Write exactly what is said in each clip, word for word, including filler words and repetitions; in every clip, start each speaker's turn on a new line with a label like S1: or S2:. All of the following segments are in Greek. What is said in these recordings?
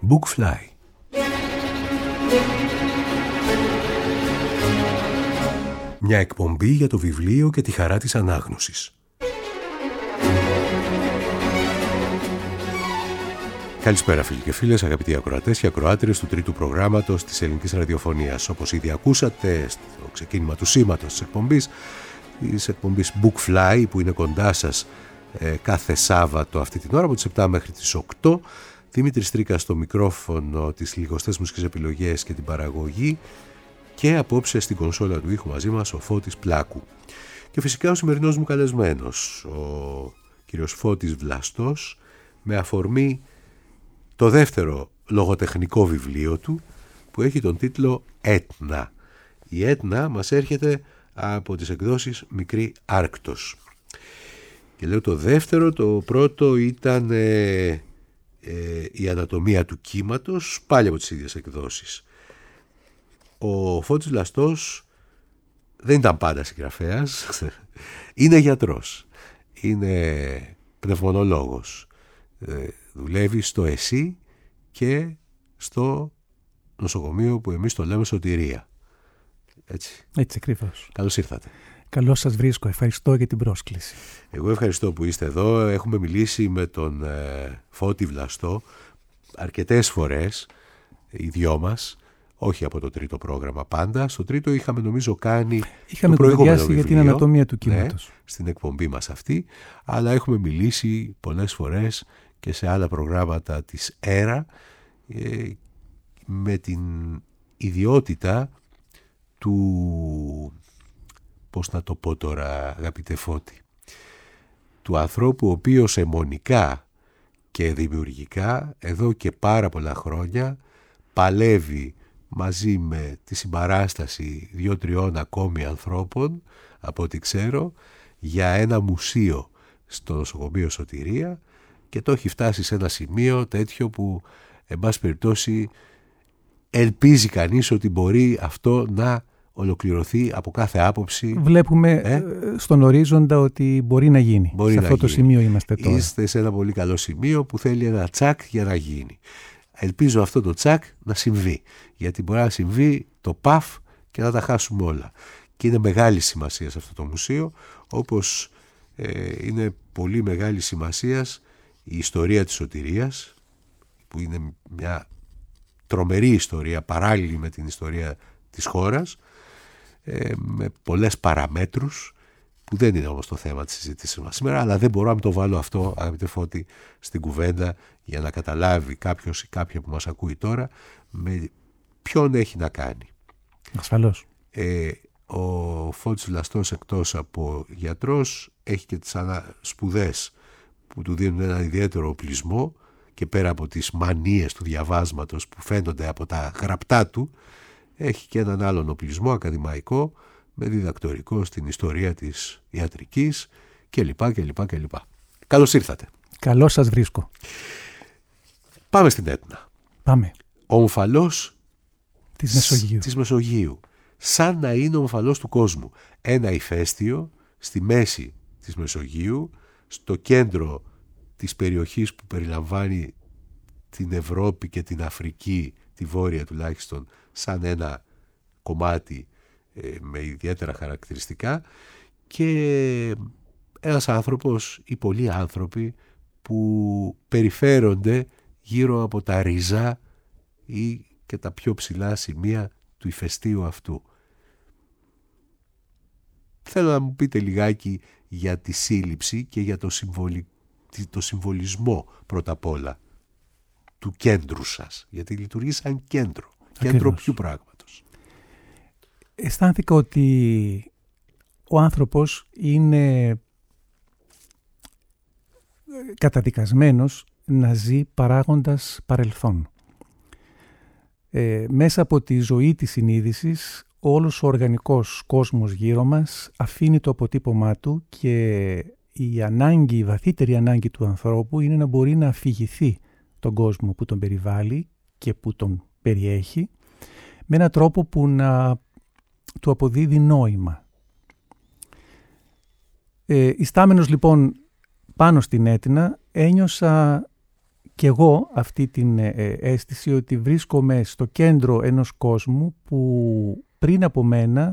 S1: Bookfly. Μια εκπομπή για το βιβλίο και τη χαρά της ανάγνωσης. Καλησπέρα φίλοι και φίλες, αγαπητοί ακροατές και ακροάτριες του τρίτου προγράμματος της ελληνικής ραδιοφωνίας. Όπως ήδη ακούσατε στο ξεκίνημα του σήματος της εκπομπής, της εκπομπής Bookfly, που είναι κοντά σας ε, κάθε Σάββατο αυτή την ώρα από τις επτά μέχρι τις οκτώ. Δημήτρης Τρίκας στο μικρόφωνο, τις λιγοστές μουσικές επιλογές και την παραγωγή, και απόψε στην κονσόλα του ήχου μαζί μας ο Φώτης Πλάκου. Και φυσικά ο σημερινός μου καλεσμένος, ο κύριος Φώτης Βλαστός, με αφορμή το δεύτερο λογοτεχνικό βιβλίο του, που έχει τον τίτλο «Έτνα». Η Έτνα μας έρχεται από τις εκδόσεις Μικρή Άρκτος. Και λέω το δεύτερο, το πρώτο ήταν ε, ε, η Ανατομία του κύματος, πάλι από τις ίδιες εκδόσεις. Ο Φώτης Βλαστός δεν ήταν πάντα συγγραφέας, είναι γιατρός, είναι πνευμονολόγος, ε, δουλεύει στο ΕΣΥ και στο νοσοκομείο που εμείς το λέμε Σωτηρία. Έτσι.
S2: Έτσι ακριβώς.
S1: Καλώς ήρθατε.
S2: Καλώς σας βρίσκω. Ευχαριστώ για την πρόσκληση.
S1: Εγώ ευχαριστώ που είστε εδώ. Έχουμε μιλήσει με τον ε, Φώτη Βλαστό αρκετές φορές, οι δυο μας, όχι από το τρίτο πρόγραμμα πάντα. Στο τρίτο είχαμε νομίζω κάνει
S2: είχαμε
S1: το προηγούμενο βιβλίο,
S2: για την Ανατομία του κύματος.
S1: Ναι, στην εκπομπή μας αυτή, αλλά έχουμε μιλήσει πολλές φορές και σε άλλα προγράμματα της ΕΡΑ ε, με την ιδιότητα του, πώς να το πω τώρα αγαπητέ Φώτη, του ανθρώπου ο οποίος αιμονικά και δημιουργικά εδώ και πάρα πολλά χρόνια παλεύει μαζί με τη συμπαράσταση δύο-τριών ακόμη ανθρώπων, από ό,τι ξέρω, για ένα μουσείο στο νοσοκομείο Σωτηρία, και το έχει φτάσει σε ένα σημείο τέτοιο που, εν πάση περιπτώσει, ελπίζει κανείς ότι μπορεί αυτό να ολοκληρωθεί από κάθε άποψη.
S2: Βλέπουμε
S1: ε?
S2: στον ορίζοντα ότι μπορεί να γίνει.
S1: Μπορεί
S2: σε
S1: να
S2: αυτό
S1: γίνει.
S2: Το σημείο είμαστε τώρα.
S1: Είστε σε ένα πολύ καλό σημείο που θέλει ένα τσακ για να γίνει. Ελπίζω αυτό το τσακ να συμβεί, γιατί μπορεί να συμβεί το παφ και να τα χάσουμε όλα. Και είναι μεγάλη σημασία σε αυτό το μουσείο, όπως ε, είναι πολύ μεγάλη σημασία η ιστορία της Σωτηρίας, που είναι μια τρομερή ιστορία παράλληλη με την ιστορία της χώρας, ε, με πολλές παραμέτρους, που δεν είναι όμως το θέμα της συζήτησης μας σήμερα, αλλά δεν μπορώ να το βάλω αυτό, αγαπητέ Φώτη, στην κουβέντα, για να καταλάβει κάποιος ή κάποια που μας ακούει τώρα με ποιον έχει να κάνει.
S2: Ασφαλώς.
S1: Ε, ο Φώτης Βλαστός, εκτός από γιατρός, έχει και τις σπουδές που του δίνουν ένα ιδιαίτερο οπλισμό, και πέρα από τις μανίες του διαβάσματος που φαίνονται από τα γραπτά του, έχει και έναν άλλον οπλισμό ακαδημαϊκό, με διδακτορικό στην ιστορία της ιατρικής κλπ. κλπ, κλπ. Καλώς ήρθατε.
S2: Καλώς σας βρίσκω.
S1: Πάμε στην Έτνα.
S2: Πάμε.
S1: Ο ομφαλός
S2: της Μεσογείου.
S1: της Μεσογείου. Σαν να είναι ο ομφαλός του κόσμου. Ένα ηφαίστειο στη μέση της Μεσογείου, στο κέντρο της περιοχής που περιλαμβάνει την Ευρώπη και την Αφρική, τη βόρεια τουλάχιστον, σαν ένα κομμάτι ε, με ιδιαίτερα χαρακτηριστικά, και ένας άνθρωπος ή πολλοί άνθρωποι που περιφέρονται γύρω από τα ριζά ή και τα πιο ψηλά σημεία του ηφαιστείου αυτού. Θέλω να μου πείτε λιγάκι για τη σύλληψη και για το, συμβολι... το συμβολισμό πρώτα απ' όλα του κέντρου σας, γιατί λειτουργεί σαν κέντρο.
S2: Ακριβώς.
S1: Κέντρο ποιου πράγματος?
S2: Αισθάνθηκα ότι ο άνθρωπος είναι καταδικασμένος να ζει παράγοντας παρελθόν. Ε, μέσα από τη ζωή της συνείδησης, όλος ο οργανικός κόσμος γύρω μας αφήνει το αποτύπωμά του, και η ανάγκη, η βαθύτερη ανάγκη του ανθρώπου είναι να μπορεί να αφηγηθεί τον κόσμο που τον περιβάλλει και που τον περιέχει, με έναν τρόπο που να του αποδίδει νόημα. Ε, ιστάμενος λοιπόν πάνω στην Έτνα, ένιωσα και εγώ αυτή την ε, αίσθηση ότι βρίσκομαι στο κέντρο ενός κόσμου που πριν από μένα,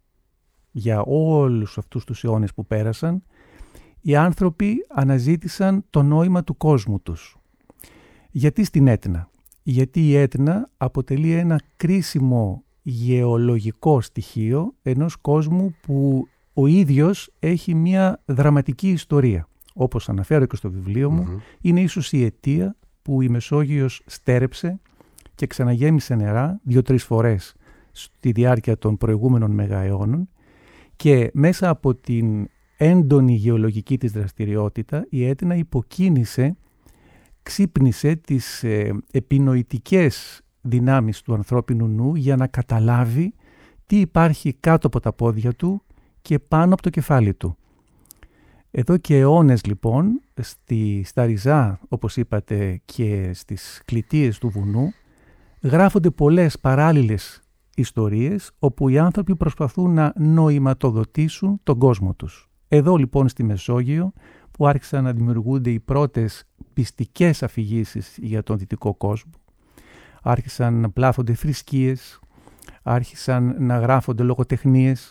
S2: για όλους αυτούς τους αιώνες που πέρασαν, οι άνθρωποι αναζήτησαν το νόημα του κόσμου τους. Γιατί στην Έτνα? Γιατί η Έτνα αποτελεί ένα κρίσιμο γεωλογικό στοιχείο ενός κόσμου που ο ίδιος έχει μια δραματική ιστορία. Όπως αναφέρω και στο βιβλίο μου, mm-hmm. είναι ίσως η αιτία που η Μεσόγειος στέρεψε και ξαναγέμισε νερά δύο-τρεις φορές στη διάρκεια των προηγούμενων μεγααιώνων, και μέσα από την έντονη γεωλογική της δραστηριότητα η Έτνα υποκίνησε, ξύπνησε τις ε, επινοητικές δυνάμεις του ανθρώπινου νου για να καταλάβει τι υπάρχει κάτω από τα πόδια του και πάνω από το κεφάλι του. Εδώ και αιώνες λοιπόν, στη, στα ριζά, όπως είπατε, και στις κλητείες του βουνού, γράφονται πολλές παράλληλες ιστορίες όπου οι άνθρωποι προσπαθούν να νοηματοδοτήσουν τον κόσμο τους. Εδώ λοιπόν στη Μεσόγειο που άρχισαν να δημιουργούνται οι πρώτες πιστικές αφηγήσεις για τον δυτικό κόσμο, άρχισαν να πλάθονται θρησκείες, άρχισαν να γράφονται λογοτεχνίες.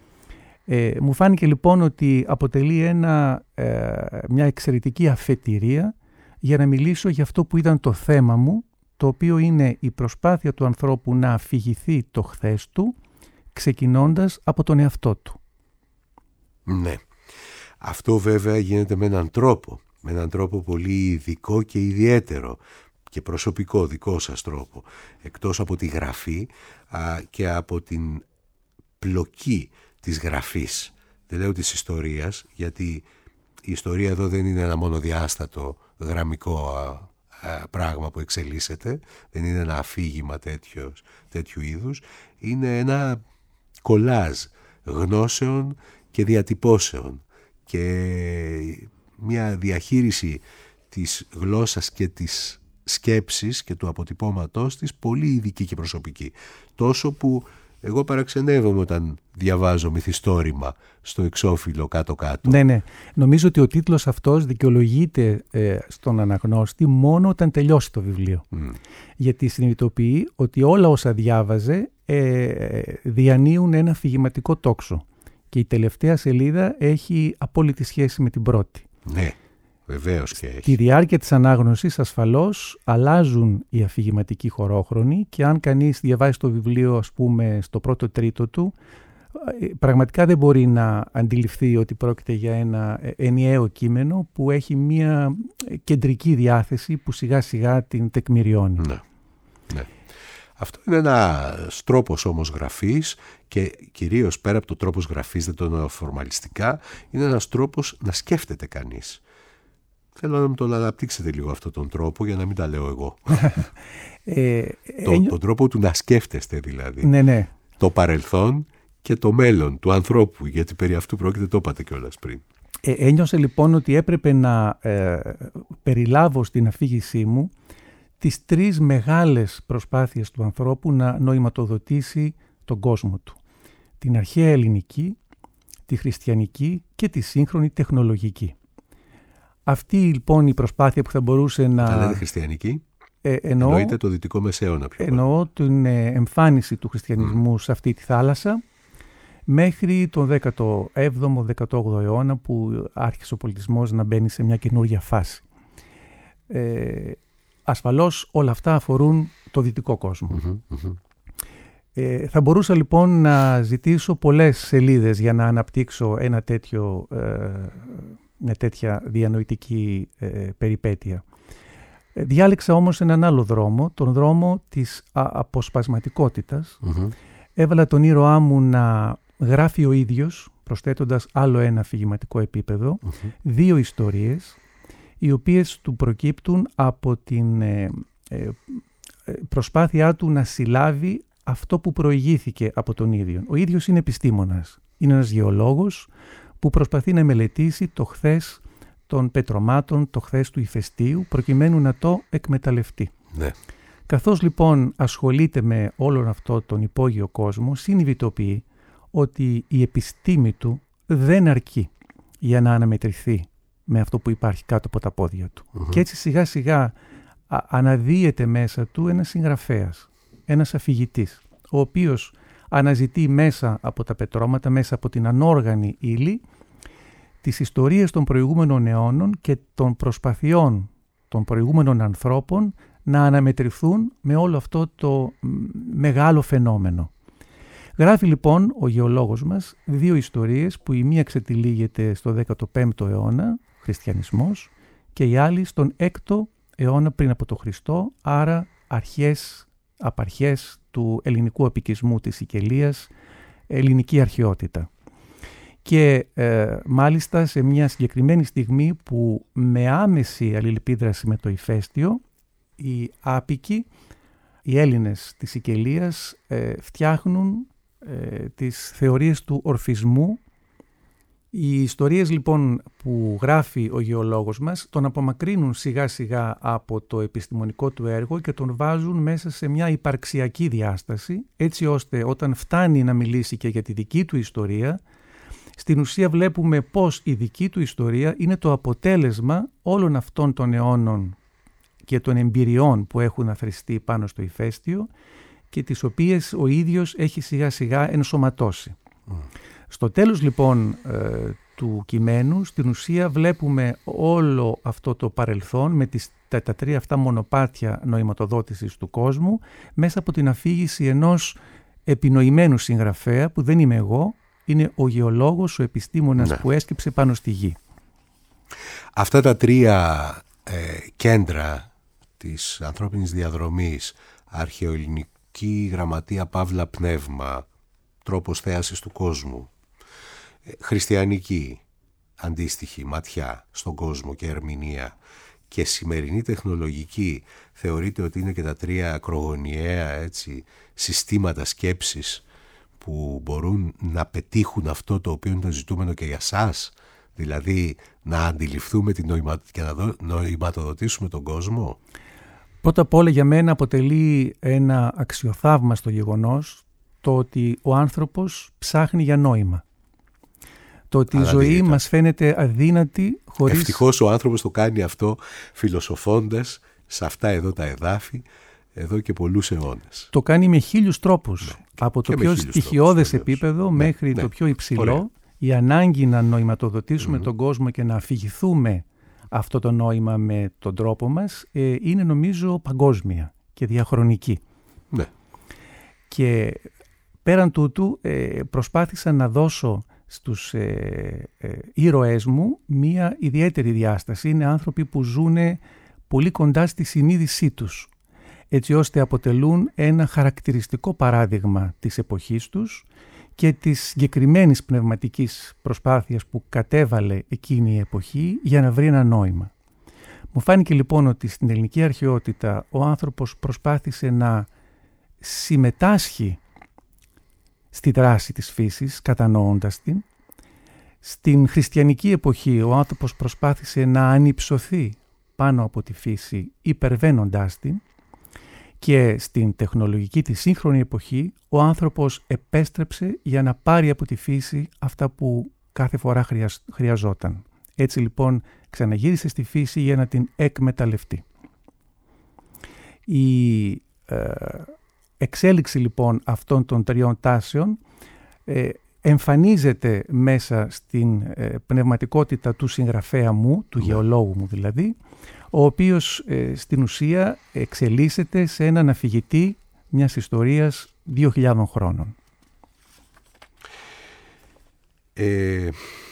S2: Ε, μου φάνηκε λοιπόν ότι αποτελεί ένα, ε, μια εξαιρετική αφετηρία για να μιλήσω για αυτό που ήταν το θέμα μου, το οποίο είναι η προσπάθεια του ανθρώπου να αφηγηθεί το χθες του, ξεκινώντας από τον εαυτό του.
S1: Ναι. Αυτό βέβαια γίνεται με έναν τρόπο, με έναν τρόπο πολύ ειδικό και ιδιαίτερο και προσωπικό δικό σας τρόπο, εκτός από τη γραφή α, και από την πλοκή της γραφής, δεν λέω της ιστορίας, γιατί η ιστορία εδώ δεν είναι ένα μονοδιάστατο γραμμικό α, α, πράγμα που εξελίσσεται, δεν είναι ένα αφήγημα τέτοιο, τέτοιου είδους, είναι ένα κολάζ γνώσεων και διατυπώσεων και μια διαχείριση της γλώσσας και της σκέψης και του αποτυπώματός της πολύ ειδική και προσωπική. Τόσο που εγώ παραξενεύομαι όταν διαβάζω μυθιστόρημα στο εξώφυλλο κάτω-κάτω.
S2: Ναι, ναι. Νομίζω ότι ο τίτλος αυτός δικαιολογείται ε, στον αναγνώστη μόνο όταν τελειώσει το βιβλίο. Mm. Γιατί συνειδητοποιεί ότι όλα όσα διάβαζε ε, διανύουν ένα αφηγηματικό τόξο. Και η τελευταία σελίδα έχει απόλυτη σχέση με την πρώτη.
S1: Ναι, βεβαίως και έχει.
S2: Στη διάρκεια της ανάγνωσης ασφαλώς αλλάζουν οι αφηγηματικοί χωρόχρονοι και αν κανείς διαβάσει το βιβλίο, ας πούμε, στο πρώτο τρίτο του, πραγματικά δεν μπορεί να αντιληφθεί ότι πρόκειται για ένα ενιαίο κείμενο που έχει μια κεντρική διάθεση που σιγά σιγά την τεκμηριώνει.
S1: Ναι, ναι. Αυτό είναι ένας τρόπος όμως γραφής και κυρίως πέρα από το τρόπος γραφής, δεν το εννοώ φορμαλιστικά, είναι ένας τρόπος να σκέφτεται κανείς. Θέλω να μου τον αναπτύξετε λίγο αυτόν τον τρόπο για να μην τα λέω εγώ. ε, το, ένιο... Τον τρόπο του να σκέφτεστε δηλαδή.
S2: Ναι, ναι.
S1: Το παρελθόν και το μέλλον του ανθρώπου, γιατί περί αυτού πρόκειται, το είπατε κιόλας πριν.
S2: Ε, ένιωσε λοιπόν ότι έπρεπε να ε, περιλάβω στην αφήγησή μου τις τρεις μεγάλες προσπάθειες του ανθρώπου να νοηματοδοτήσει τον κόσμο του. Την αρχαία ελληνική, τη χριστιανική και τη σύγχρονη τεχνολογική. Αυτή λοιπόν η προσπάθεια που θα μπορούσε να...
S1: Θα λέτε χριστιανική,
S2: ε, εννοώ,
S1: εννοείται το δυτικό μεσαίωνα πιο
S2: εννοώ πάνω. Την εμφάνιση του χριστιανισμού mm. σε αυτή τη θάλασσα μέχρι τον δέκατο έβδομο δέκατο όγδοο αιώνα που άρχισε ο πολιτισμός να μπαίνει σε μια καινούργια φάση. Ε, Ασφαλώς όλα αυτά αφορούν το δυτικό κόσμο. Mm-hmm, mm-hmm. Ε, θα μπορούσα λοιπόν να ζητήσω πολλές σελίδες για να αναπτύξω ένα τέτοιο, ε, μια τέτοια διανοητική ε, περιπέτεια. Ε, διάλεξα όμως έναν άλλο δρόμο, τον δρόμο της α, αποσπασματικότητας. Mm-hmm. Έβαλα τον ήρωά μου να γράφει ο ίδιος, προσθέτοντας άλλο ένα αφηγηματικό επίπεδο, mm-hmm. δύο ιστορίες, οι οποίες του προκύπτουν από την ε, ε, προσπάθειά του να συλλάβει αυτό που προηγήθηκε από τον ίδιο. Ο ίδιος είναι επιστήμονας, είναι ένας γεωλόγος που προσπαθεί να μελετήσει το χθες των πετρωμάτων, το χθες του ηφαιστείου, προκειμένου να το εκμεταλλευτεί.
S1: Ναι.
S2: Καθώς λοιπόν ασχολείται με όλον αυτό τον υπόγειο κόσμο, συνειδητοποιεί ότι η επιστήμη του δεν αρκεί για να αναμετρηθεί με αυτό που υπάρχει κάτω από τα πόδια του. Mm-hmm. Και έτσι σιγά σιγά αναδύεται μέσα του ένας συγγραφέας, ένας αφηγητής, ο οποίος αναζητεί μέσα από τα πετρώματα, μέσα από την ανόργανη ύλη, τις ιστορίες των προηγούμενων αιώνων και των προσπαθειών των προηγούμενων ανθρώπων να αναμετρηθούν με όλο αυτό το μεγάλο φαινόμενο. Γράφει λοιπόν ο γεωλόγος μας δύο ιστορίες που η μία ξετυλίγεται στο δέκατο πέμπτο αιώνα, χριστιανισμός, και η άλλη στον έκτο αιώνα πριν από τον Χριστό, άρα αρχές, απαρχές του ελληνικού επικισμού της Σικελίας, ελληνική αρχαιότητα. Και ε, μάλιστα σε μια συγκεκριμένη στιγμή που με άμεση αλληλεπίδραση με το ηφαίστειο, οι άπικοι, οι Έλληνες της Σικελίας ε, φτιάχνουν ε, τις θεωρίες του ορφισμού. Οι ιστορίες λοιπόν που γράφει ο γεωλόγος μας τον απομακρύνουν σιγά σιγά από το επιστημονικό του έργο και τον βάζουν μέσα σε μια υπαρξιακή διάσταση, έτσι ώστε όταν φτάνει να μιλήσει και για τη δική του ιστορία, στην ουσία βλέπουμε πως η δική του ιστορία είναι το αποτέλεσμα όλων αυτών των αιώνων και των εμπειριών που έχουν αθροιστεί πάνω στο ηφαίστειο και τις οποίες ο ίδιος έχει σιγά σιγά ενσωματώσει. Mm. Στο τέλος λοιπόν ε, του κειμένου, στην ουσία βλέπουμε όλο αυτό το παρελθόν με τις, τα, τα τρία αυτά μονοπάτια νοηματοδότησης του κόσμου μέσα από την αφήγηση ενός επινοημένου συγγραφέα που δεν είμαι εγώ, είναι ο γεωλόγος, ο επιστήμονας ναι. που έσκυψε πάνω στη γη.
S1: Αυτά τα τρία ε, κέντρα της ανθρώπινης διαδρομής, αρχαιοελληνική γραμματεία παύλα πνεύμα, τρόπος θέασης του κόσμου, ε, χριστιανική αντίστοιχη ματιά στον κόσμο και ερμηνεία και σημερινή τεχνολογική, θεωρείται ότι είναι και τα τρία ακρογωνιαία έτσι, συστήματα σκέψης που μπορούν να πετύχουν αυτό το οποίο είναι το ζητούμενο και για σας, δηλαδή να αντιληφθούμε την νοημα... και να νοηματοδοτήσουμε τον κόσμο.
S2: Πρώτα απ' όλα για μένα αποτελεί ένα αξιοθαύμαστο γεγονός το ότι ο άνθρωπος ψάχνει για νόημα. Το ότι Αλλά η ζωή δίαιτα. μας φαίνεται αδύνατη χωρίς...
S1: Ευτυχώς ο άνθρωπος το κάνει αυτό φιλοσοφώντας σε αυτά εδώ τα εδάφη εδώ και πολλούς αιώνες.
S2: Το κάνει με χίλιους τρόπους. Ναι. Από το πιο στοιχειώδες επίπεδο ναι, μέχρι ναι, το πιο υψηλό. Ωραία. Η ανάγκη να νοηματοδοτήσουμε mm-hmm. τον κόσμο και να αφηγηθούμε αυτό το νόημα με τον τρόπο μας ε, είναι νομίζω παγκόσμια και διαχρονική.
S1: Ναι.
S2: Και πέραν τούτου ε, προσπάθησα να δώσω στους ε, ε, ήρωές μου μία ιδιαίτερη διάσταση. Είναι άνθρωποι που ζουν πολύ κοντά στη συνείδησή τους, έτσι ώστε αποτελούν ένα χαρακτηριστικό παράδειγμα της εποχής τους και της συγκεκριμένης πνευματικής προσπάθειας που κατέβαλε εκείνη η εποχή για να βρει ένα νόημα. Μου φάνηκε λοιπόν ότι στην ελληνική αρχαιότητα ο άνθρωπος προσπάθησε να συμμετάσχει στη δράση της φύσης, κατανοώντας την. Στην χριστιανική εποχή ο άνθρωπος προσπάθησε να ανυψωθεί πάνω από τη φύση, υπερβαίνοντάς την. Και στην τεχνολογική της σύγχρονη εποχή ο άνθρωπος επέστρεψε για να πάρει από τη φύση αυτά που κάθε φορά χρειαζ... χρειαζόταν. Έτσι λοιπόν ξαναγύρισε στη φύση για να την εκμεταλλευτεί. Η ε, εξέλιξη λοιπόν αυτών των τριών τάσεων ε, εμφανίζεται μέσα στην ε, πνευματικότητα του συγγραφέα μου, του γεωλόγου μου δηλαδή, ο οποίος ε, στην ουσία εξελίσσεται σε έναν αφηγητή μιας ιστορίας δύο χιλιάδων χρόνων.
S1: Ε,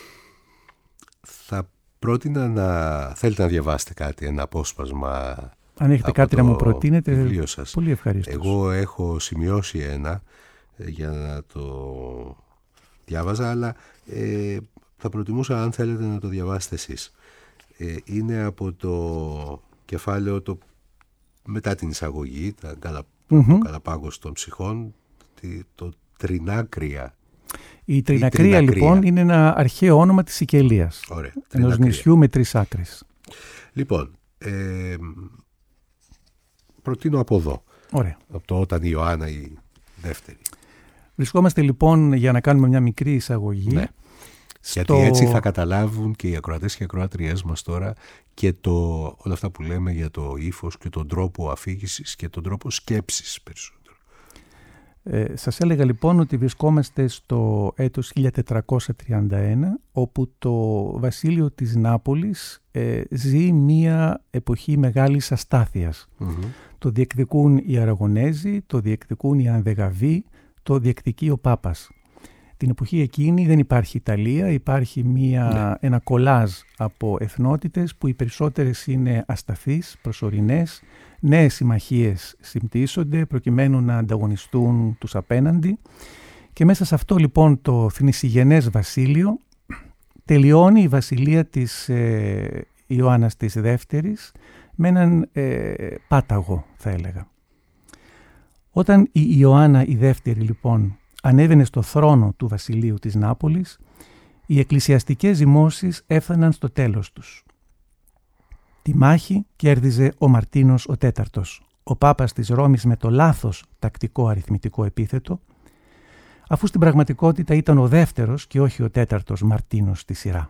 S1: θα πρότεινα να θέλετε να διαβάσετε κάτι, ένα απόσπασμα.
S2: Αν έχετε κάτι να μου προτείνετε, πολύ ευχαριστώ.
S1: Εγώ έχω σημειώσει ένα ε, για να το διάβαζα, αλλά ε, θα προτιμούσα αν θέλετε να το διαβάσετε εσείς. Ε, είναι από το κεφάλαιο το, μετά την εισαγωγή, τα καλα, mm-hmm. το καλαπάγος των ψυχών, το Τρινάκρια.
S2: Η Τρινακρία λοιπόν είναι ένα αρχαίο όνομα της Σικελίας.
S1: Ωραία.
S2: Ενός νησιού με τρεις άκρες.
S1: Λοιπόν, ε, προτείνω από εδώ.
S2: Ωραία.
S1: Από το Όταν η Ιωάννα η δεύτερη.
S2: Βρισκόμαστε λοιπόν, για να κάνουμε μια μικρή εισαγωγή,
S1: ναι. Γιατί έτσι θα καταλάβουν και οι ακροατές και οι ακροάτριές μας τώρα και το, όλα αυτά που λέμε για το ύφος και τον τρόπο αφήγησης και τον τρόπο σκέψης περισσότερο.
S2: Ε, σας έλεγα λοιπόν ότι βρισκόμαστε στο έτος χίλια τετρακόσια τριάντα ένα, όπου το βασίλειο της Νάπολης ε, ζει μία εποχή μεγάλης αστάθειας. Mm-hmm. Το διεκδικούν οι Αραγωνέζοι, το διεκδικούν οι Ανδεγαβοί, το διεκδικεί ο Πάπας. Την εποχή εκείνη δεν υπάρχει Ιταλία, υπάρχει μία, ναι. ένα κολάζ από εθνότητες που οι περισσότερες είναι ασταθείς, προσωρινές, νέες συμμαχίες συμπτύσσονται προκειμένου να ανταγωνιστούν τους απέναντι και μέσα σε αυτό λοιπόν το θνησιγενές βασίλειο τελειώνει η βασιλεία της ε, Ιωάννας της Δεύτερης με έναν ε, πάταγο θα έλεγα. Όταν η Ιωάννα η Δεύτερη λοιπόν ανέβαινε στο θρόνο του βασιλείου της Νάπολης, οι εκκλησιαστικές ζυμώσεις έφταναν στο τέλος τους. Τη μάχη κέρδιζε ο Μαρτίνος ο Τέταρτος, ο Πάπας της Ρώμης με το λάθος τακτικό αριθμητικό επίθετο, αφού στην πραγματικότητα ήταν ο δεύτερος και όχι ο τέταρτος Μαρτίνος στη σειρά.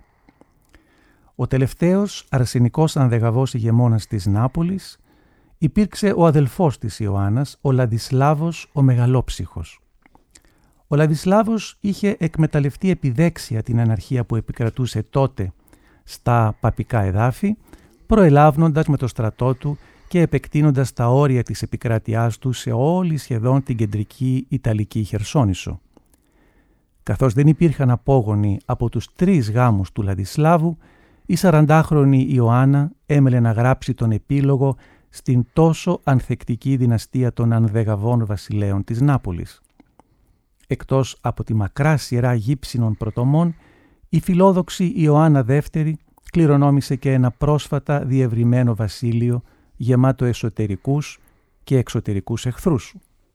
S2: Ο τελευταίος αρσενικός ανδεγαβός ηγεμόνας της Νάπολης υπήρξε ο αδελφός της Ιωάννας, ο Λαδισλάβος ο Μεγαλόψυχος. Ο Λαδισλάβος είχε εκμεταλλευτεί επιδέξια την αναρχία που επικρατούσε τότε στα παπικά εδάφη, προελάβνοντας με το στρατό του και επεκτείνοντας τα όρια της επικράτειάς του σε όλη σχεδόν την κεντρική Ιταλική Χερσόνησο. Καθώς δεν υπήρχαν απόγονοι από τους τρεις γάμους του Λαδισλάβου, η σαραντάχρονη Ιωάννα έμελε να γράψει τον επίλογο στην τόσο ανθεκτική δυναστεία των Ανδεγαβών βασιλέων της Νάπολης. Εκτός από τη μακρά σειρά γύψινων πρωτομών, η φιλόδοξη Ιωάννα Δεύτερη κληρονόμησε και ένα πρόσφατα διευρυμένο βασίλειο γεμάτο εσωτερικούς και εξωτερικούς εχθρούς.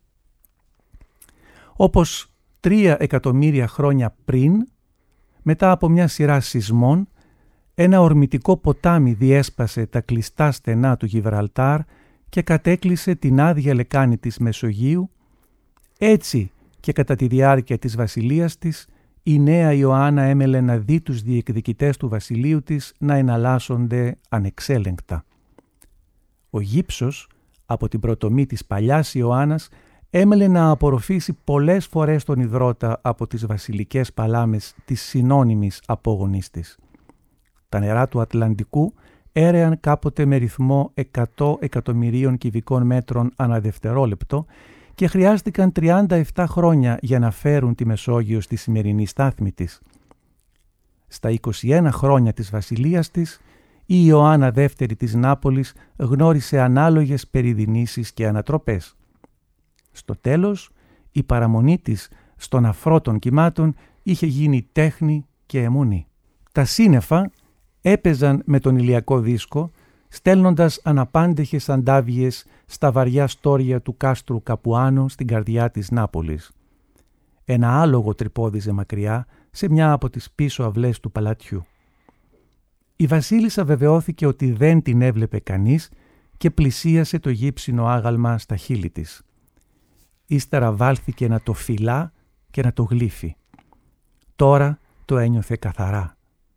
S2: Όπως τρία εκατομμύρια χρόνια πριν, μετά από μια σειρά σεισμών, ένα ορμητικό ποτάμι διέσπασε τα κλειστά στενά του Γιβραλτάρ και κατέκλυσε την άδεια λεκάνη της Μεσογείου, έτσι και κατά τη διάρκεια της βασιλείας της, η νέα Ιωάννα έμελε να δει τους διεκδικητές του βασιλείου της να εναλλάσσονται ανεξέλεγκτα. Ο γύψος, από την πρωτομή της παλιάς Ιωάννας, έμελε να απορροφήσει πολλές φορές τον υδρότα από τις βασιλικές παλάμες της συνώνυμης απόγονής της. Τα νερά του Ατλαντικού έρεαν κάποτε με ρυθμό εκατό εκατομμυρίων κυβικών μέτρων ανά δευτερόλεπτο και χρειάστηκαν τριάντα επτά χρόνια για να φέρουν τη Μεσόγειο στη σημερινή στάθμη της. Στα είκοσι ένα χρόνια της βασιλείας της, η Ιωάννα Δεύτερη της Νάπολης γνώρισε ανάλογες περιδινήσεις και ανατροπές. Στο τέλος, η παραμονή της στον αφρό των κυμάτων είχε γίνει τέχνη και αιμονή. Τα σύννεφα έπαιζαν με τον ηλιακό δίσκο, στέλνοντας αναπάντεχες αντάβιες στα βαριά στόρια του κάστρου Καπουάνο στην καρδιά της Νάπολης. Ένα άλογο τρυπώδιζε μακριά σε μια από τις πίσω αυλές του παλατιού. Η βασίλισσα βεβαιώθηκε ότι δεν την έβλεπε κανείς και πλησίασε το γύψινο άγαλμα στα χείλη της. Ύστερα βάλθηκε να το φυλά και να το γλύφει. Τώρα το ένιωθε καθαρά.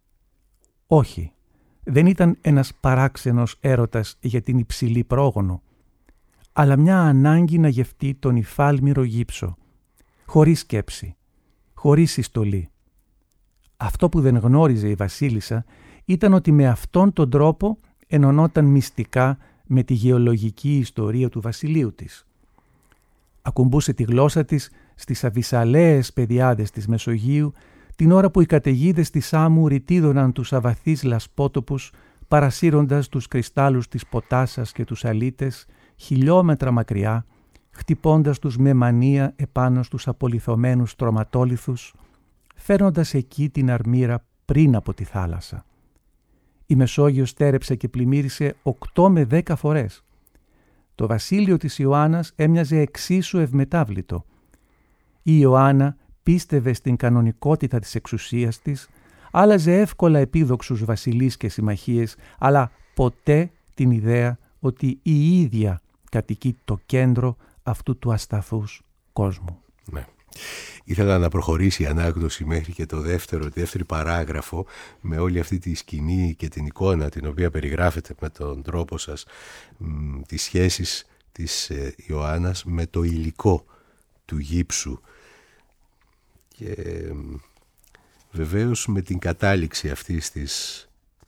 S2: Όχι, δεν ήταν ένας παράξενος έρωτας για την υψηλή πρόγονο, αλλά μια ανάγκη να γευτεί τον υφάλμηρο γύψο, χωρίς σκέψη, χωρίς συστολή. Αυτό που δεν γνώριζε η βασίλισσα ήταν ότι με αυτόν τον τρόπο ενωνόταν μυστικά με τη γεωλογική ιστορία του βασιλείου της. Ακουμπούσε τη γλώσσα της στις αβυσαλαίες πεδιάδες της Μεσογείου, την ώρα που οι καταιγίδες της άμμου ρητίδωναν τους αβαθείς λασπότοπους, παρασύροντας τους κρυστάλλους της Ποτάσας και τους αλίτες χιλιόμετρα μακριά, χτυπώντας τους με μανία επάνω στους απολιθωμένους τροματόλιθους, φέρνοντας εκεί την αρμύρα πριν από τη θάλασσα. Η Μεσόγειος στέρεψε και πλημμύρισε οκτώ με δέκα φορές. Το βασίλειο της Ιωάννας έμοιαζε εξίσου ευμετάβλητο. Η Ιωάννα πίστευε στην κανονικότητα της εξουσίας της, άλλαζε εύκολα επίδοξους βασιλείς και συμμαχίες, αλλά ποτέ την ιδέα ότι η ίδια κατοικεί το κέντρο αυτού του ασταθούς κόσμου.
S1: Ναι. Ήθελα να προχωρήσει η ανάγνωση μέχρι και το δεύτερο, τη δεύτερη παράγραφο, με όλη αυτή τη σκηνή και την εικόνα την οποία περιγράφετε με τον τρόπο σας, μ, τις σχέσεις της ε, Ιωάννας με το υλικό του γύψου και ε, βεβαίως με την κατάληξη αυτής της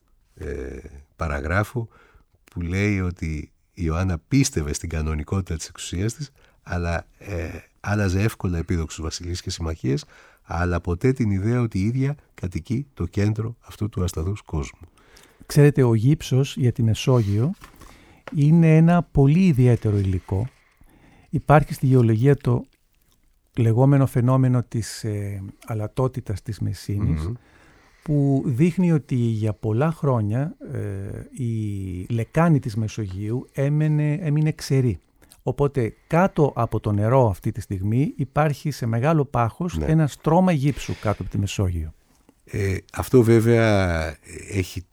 S1: ε, παραγράφου που λέει ότι η Ιωάννα πίστευε στην κανονικότητα της εξουσίας της, αλλά ε, άλλαζε εύκολα επίδοξους βασιλείς και συμμαχίες, αλλά ποτέ την ιδέα ότι η ίδια κατοικεί το κέντρο αυτού του ασταθούς κόσμου.
S2: Ξέρετε, ο γύψος για τη Μεσόγειο είναι ένα πολύ ιδιαίτερο υλικό. Υπάρχει στη γεωλογία το λεγόμενο φαινόμενο της ε, αλατότητας της Μεσίνης, mm-hmm. που δείχνει ότι για πολλά χρόνια ε, η λεκάνη της Μεσογείου έμενε, έμεινε ξερή. Οπότε κάτω από το νερό αυτή τη στιγμή υπάρχει σε μεγάλο πάχος ναι. ένα στρώμα γύψου κάτω από τη Μεσόγειο. Ε,
S1: αυτό βέβαια έχει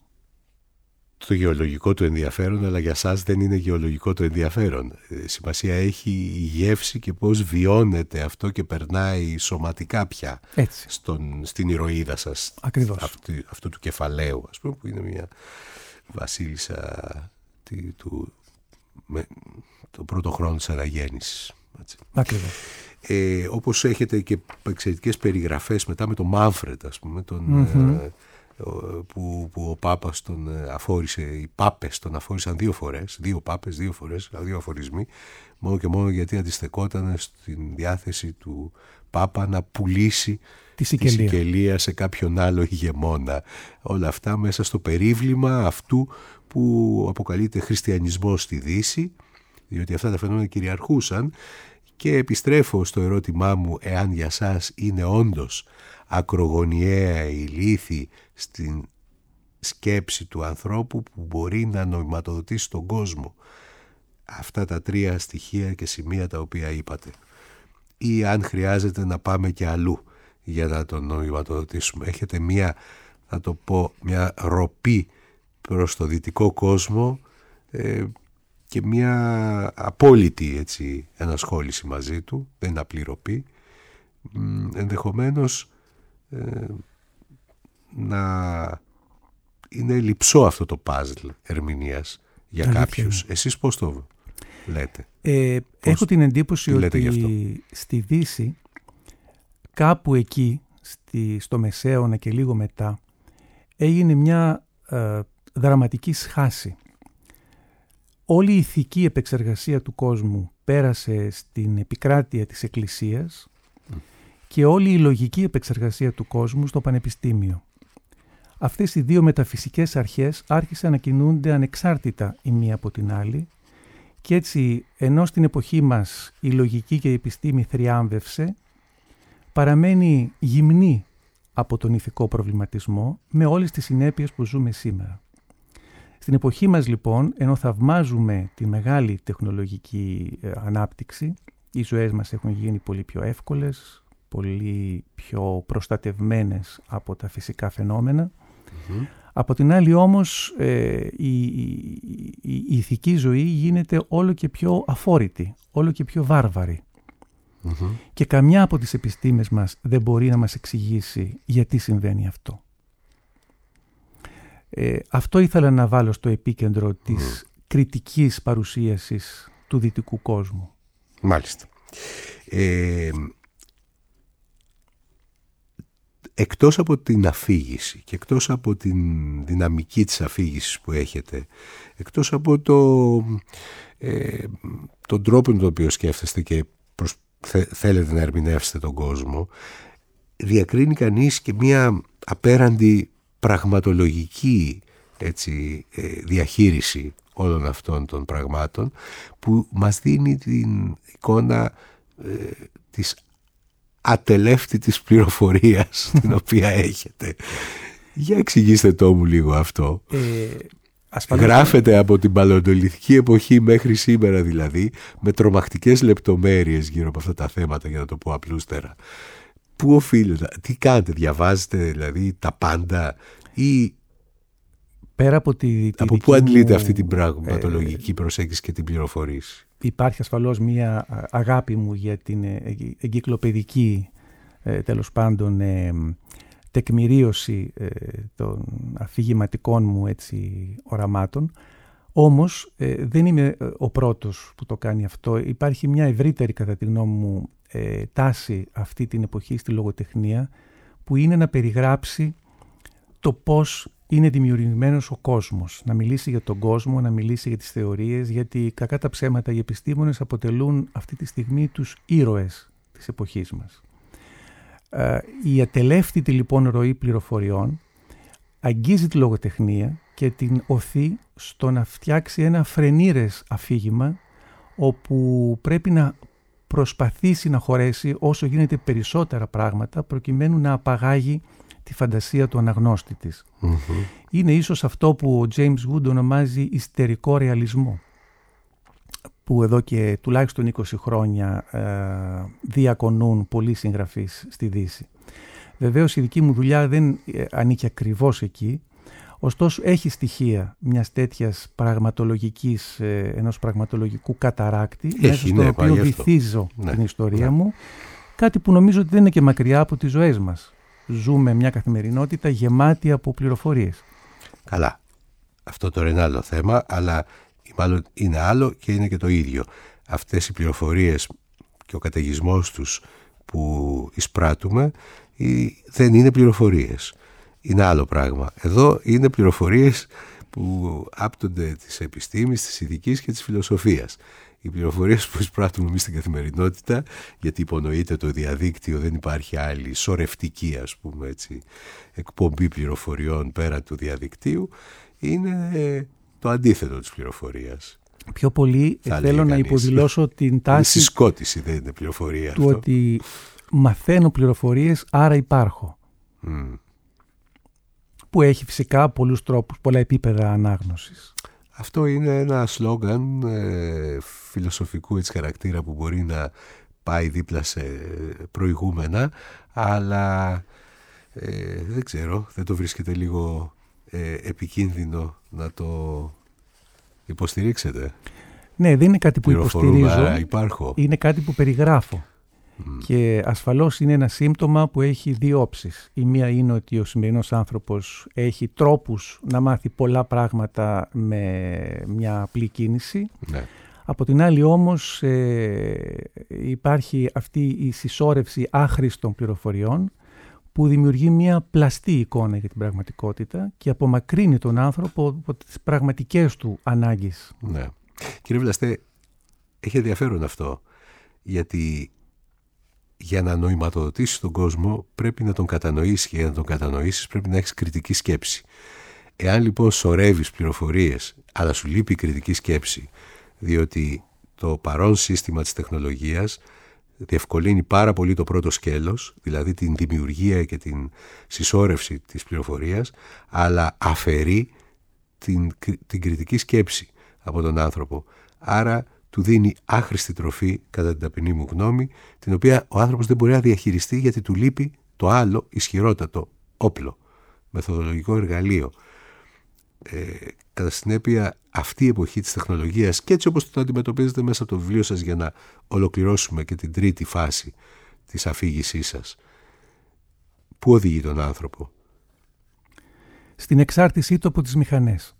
S1: το γεωλογικό του ενδιαφέρον, αλλά για σας δεν είναι γεωλογικό το ενδιαφέρον. Ε, σημασία έχει η γεύση και πώς βιώνεται αυτό και περνάει σωματικά πια στον, στην ηρωίδα σας.
S2: Ακριβώς.
S1: Αυτού, αυτού του κεφαλαίου, ας πούμε, που είναι μια βασίλισσα τη, του... με το πρώτο χρόνο της αναγέννησης.
S2: Ακριβώς.
S1: Ε, όπως έχετε και εξαιρετικές περιγραφές μετά με τον Μάνφρεντ, ας πούμε, τον,
S2: mm-hmm.
S1: ε, που, που ο Πάπας τον αφόρησε, οι Πάπες τον αφόρησαν δύο φορές, δύο Πάπες, δύο φορές, δύο αφορισμοί, μόνο και μόνο γιατί αντιστεκόταν στην διάθεση του Πάπα να πουλήσει
S2: τη Σικελία.
S1: τη Σικελία σε κάποιον άλλο ηγεμόνα. Όλα αυτά μέσα στο περίβλημα αυτού που αποκαλείται χριστιανισμός στη Δύση, διότι αυτά τα φαινόμενα κυριαρχούσαν. Και επιστρέφω στο ερώτημά μου, εάν για σας είναι όντως ακρογωνιαία η λύθη στην σκέψη του ανθρώπου που μπορεί να νοηματοδοτήσει τον κόσμο αυτά τα τρία στοιχεία και σημεία τα οποία είπατε, ή αν χρειάζεται να πάμε και αλλού για να τον νοηματοδοτήσουμε. Έχετε μια, θα το πω, μια ροπή προς το δυτικό κόσμο ε, και μια απόλυτη έτσι, ενασχόληση μαζί του, δεν είναι απλή ροπή, ενδεχομένως ε, να είναι λειψό αυτό το παζλ ερμηνείας για Αλήθεια. κάποιους. Εσείς πώς το λέτε?
S2: Ε,
S1: πώς,
S2: έχω την εντύπωση ότι στη Δύση, κάπου εκεί, στη, στο Μεσαίωνα και λίγο μετά, έγινε μια ε, δραματική σχάση. Όλη η ηθική επεξεργασία του κόσμου πέρασε στην επικράτεια της Εκκλησίας mm. και όλη η λογική επεξεργασία του κόσμου στο πανεπιστήμιο. Αυτές οι δύο μεταφυσικές αρχές άρχισαν να κινούνται ανεξάρτητα η μία από την άλλη και έτσι, ενώ στην εποχή μας η λογική και η επιστήμη θριάμβευσε, παραμένει γυμνή από τον ηθικό προβληματισμό με όλες τις συνέπειες που ζούμε σήμερα. Στην εποχή μας λοιπόν, ενώ θαυμάζουμε τη μεγάλη τεχνολογική ανάπτυξη, οι ζωές μας έχουν γίνει πολύ πιο εύκολες, πολύ πιο προστατευμένες από τα φυσικά φαινόμενα. Mm-hmm. Από την άλλη όμως ε, η, η, η, η ηθική ζωή γίνεται όλο και πιο αφόρητη, όλο και πιο βάρβαρη. Mm-hmm. Και καμιά από τις επιστήμες μας δεν μπορεί να μας εξηγήσει γιατί συμβαίνει αυτό. Ε, αυτό ήθελα να βάλω στο επίκεντρο της mm. κριτικής παρουσίασης του δυτικού κόσμου.
S1: Μάλιστα. Ε, εκτός από την αφήγηση και εκτός από την δυναμική της αφήγησης που έχετε, εκτός από το, ε, τον τρόπο με τον οποίο σκέφτεστε και προς, θε, θέλετε να ερμηνεύσετε τον κόσμο, διακρίνει κανείς και μία απέραντη πραγματολογική έτσι, διαχείριση όλων αυτών των πραγμάτων που μας δίνει την εικόνα ε, της ατελεύτητης πληροφορίας την οποία έχετε. Για εξηγήστε το μου λίγο αυτό. Ε, ασφαλώς... Γράφετε από την παλαιολιθική εποχή μέχρι σήμερα δηλαδή, με τρομακτικές λεπτομέρειες γύρω από αυτά τα θέματα, για να το πω απλούστερα. Πού οφείλετε, τι κάνετε, διαβάζετε δηλαδή τα πάντα ή
S2: Πέρα από τη, τη
S1: από πού αντλείται
S2: μου,
S1: αυτή την πραγματολογική ε, προσέγγιση και την πληροφορήση?
S2: Υπάρχει ασφαλώς μία αγάπη μου για την εγκυκλοπαιδική, ε, τέλος πάντων, ε, τεκμηρίωση ε, των αφηγηματικών μου έτσι, οραμάτων. Όμως ε, δεν είμαι ο πρώτος που το κάνει αυτό. Υπάρχει μια ευρύτερη, κατά τη γνώμη μου, ε, τάση αυτή την εποχή στη λογοτεχνία, που είναι να περιγράψει το πώς είναι δημιουργημένος ο κόσμος. Να μιλήσει για τον κόσμο, να μιλήσει για τις θεωρίες, γιατί κακά τα ψέματα οι επιστήμονες αποτελούν αυτή τη στιγμή τους ήρωες της εποχής μας. Ε, η ατελεύτητη λοιπόν ροή πληροφοριών αγγίζει τη λογοτεχνία και την οθεί στο να φτιάξει ένα φρενήρες αφήγημα, όπου πρέπει να προσπαθήσει να χωρέσει όσο γίνεται περισσότερα πράγματα προκειμένου να απαγάγει τη φαντασία του αναγνώστη της. Mm-hmm. Είναι ίσως αυτό που ο James Wood ονομάζει ιστερικό ρεαλισμό, που εδώ και τουλάχιστον είκοσι χρόνια ε, διακονούν πολλοί συγγραφείς στη Δύση. Βεβαίως η δική μου δουλειά δεν ε, ανήκει ακριβώς εκεί, ωστόσο έχει στοιχεία μιας τέτοιας πραγματολογικής, ε, ενός πραγματολογικού καταράκτη, έχει, μέσα στον ναι, οποίο βυθίζω ναι, την ιστορία ναι. μου, κάτι που νομίζω ότι δεν είναι και μακριά από τις ζωές μας. Ζούμε μια καθημερινότητα γεμάτη από πληροφορίες.
S1: Καλά. Αυτό τώρα είναι άλλο θέμα, αλλά μάλλον είναι άλλο και είναι και το ίδιο. Αυτές οι πληροφορίες και ο καταιγισμός τους που εισπράττουμε δεν είναι πληροφορίες. Είναι άλλο πράγμα. Εδώ είναι πληροφορίες που άπτονται της επιστήμης, της ηθικής και της φιλοσοφίας. Οι πληροφορίες που εισπράττουμε εμείς στην καθημερινότητα, γιατί υπονοείται το διαδίκτυο, δεν υπάρχει άλλη σωρευτική, ας πούμε έτσι, εκπομπή πληροφοριών πέρα του διαδικτύου, είναι το αντίθετο της πληροφορίας.
S2: Πιο πολύ θέλω να υποδηλώσω την τάση...
S1: Είναι συσκότηση, δεν είναι πληροφορία
S2: του
S1: αυτό.
S2: Ότι μαθαίνω πληροφορίες, άρα υπάρχω.
S1: Mm.
S2: Που έχει φυσικά πολλούς τρόπους, πολλά επίπεδα ανάγνωσης.
S1: Αυτό είναι ένα σλόγγαν ε, φιλοσοφικού έτσι χαρακτήρα που μπορεί να πάει δίπλα σε προηγούμενα, αλλά ε, δεν ξέρω, δεν το βρίσκεται λίγο ε, επικίνδυνο να το υποστηρίξετε?
S2: Ναι, δεν είναι κάτι που υποστηρίζω,
S1: υπάρχω.
S2: Είναι κάτι που περιγράφω. Mm. Και ασφαλώς είναι ένα σύμπτωμα που έχει δύο όψεις. Η μία είναι ότι ο σημερινός άνθρωπος έχει τρόπους να μάθει πολλά πράγματα με μια απλή κίνηση.
S1: Ναι.
S2: Από την άλλη όμως ε, υπάρχει αυτή η συσσόρευση άχρηστων πληροφοριών που δημιουργεί μια πλαστή εικόνα για την πραγματικότητα και απομακρύνει τον άνθρωπο από τις πραγματικές του ανάγκες.
S1: Ναι. Κύριε Βλαστέ, έχει ενδιαφέρον αυτό, γιατί για να νοηματοδοτήσεις τον κόσμο πρέπει να τον κατανοήσεις, και για να τον κατανοήσεις πρέπει να έχεις κριτική σκέψη. Εάν λοιπόν σωρεύεις πληροφορίες αλλά σου λείπει η κριτική σκέψη, διότι το παρόν σύστημα της τεχνολογίας διευκολύνει πάρα πολύ το πρώτο σκέλος, δηλαδή την δημιουργία και την συσσόρευση της πληροφορίας, αλλά αφαιρεί την, την κριτική σκέψη από τον άνθρωπο. Άρα του δίνει άχρηστη τροφή, κατά την ταπεινή μου γνώμη, την οποία ο άνθρωπος δεν μπορεί να διαχειριστεί, γιατί του λείπει το άλλο ισχυρότατο όπλο, μεθοδολογικό εργαλείο. Ε, κατά συνέπεια, αυτή η εποχή της τεχνολογίας, και έτσι όπως το αντιμετωπίζετε μέσα από το βιβλίο σας, για να ολοκληρώσουμε και την τρίτη φάση της αφήγησής σας, πού οδηγεί τον άνθρωπο?
S2: Στην εξάρτησή του από τις μηχανές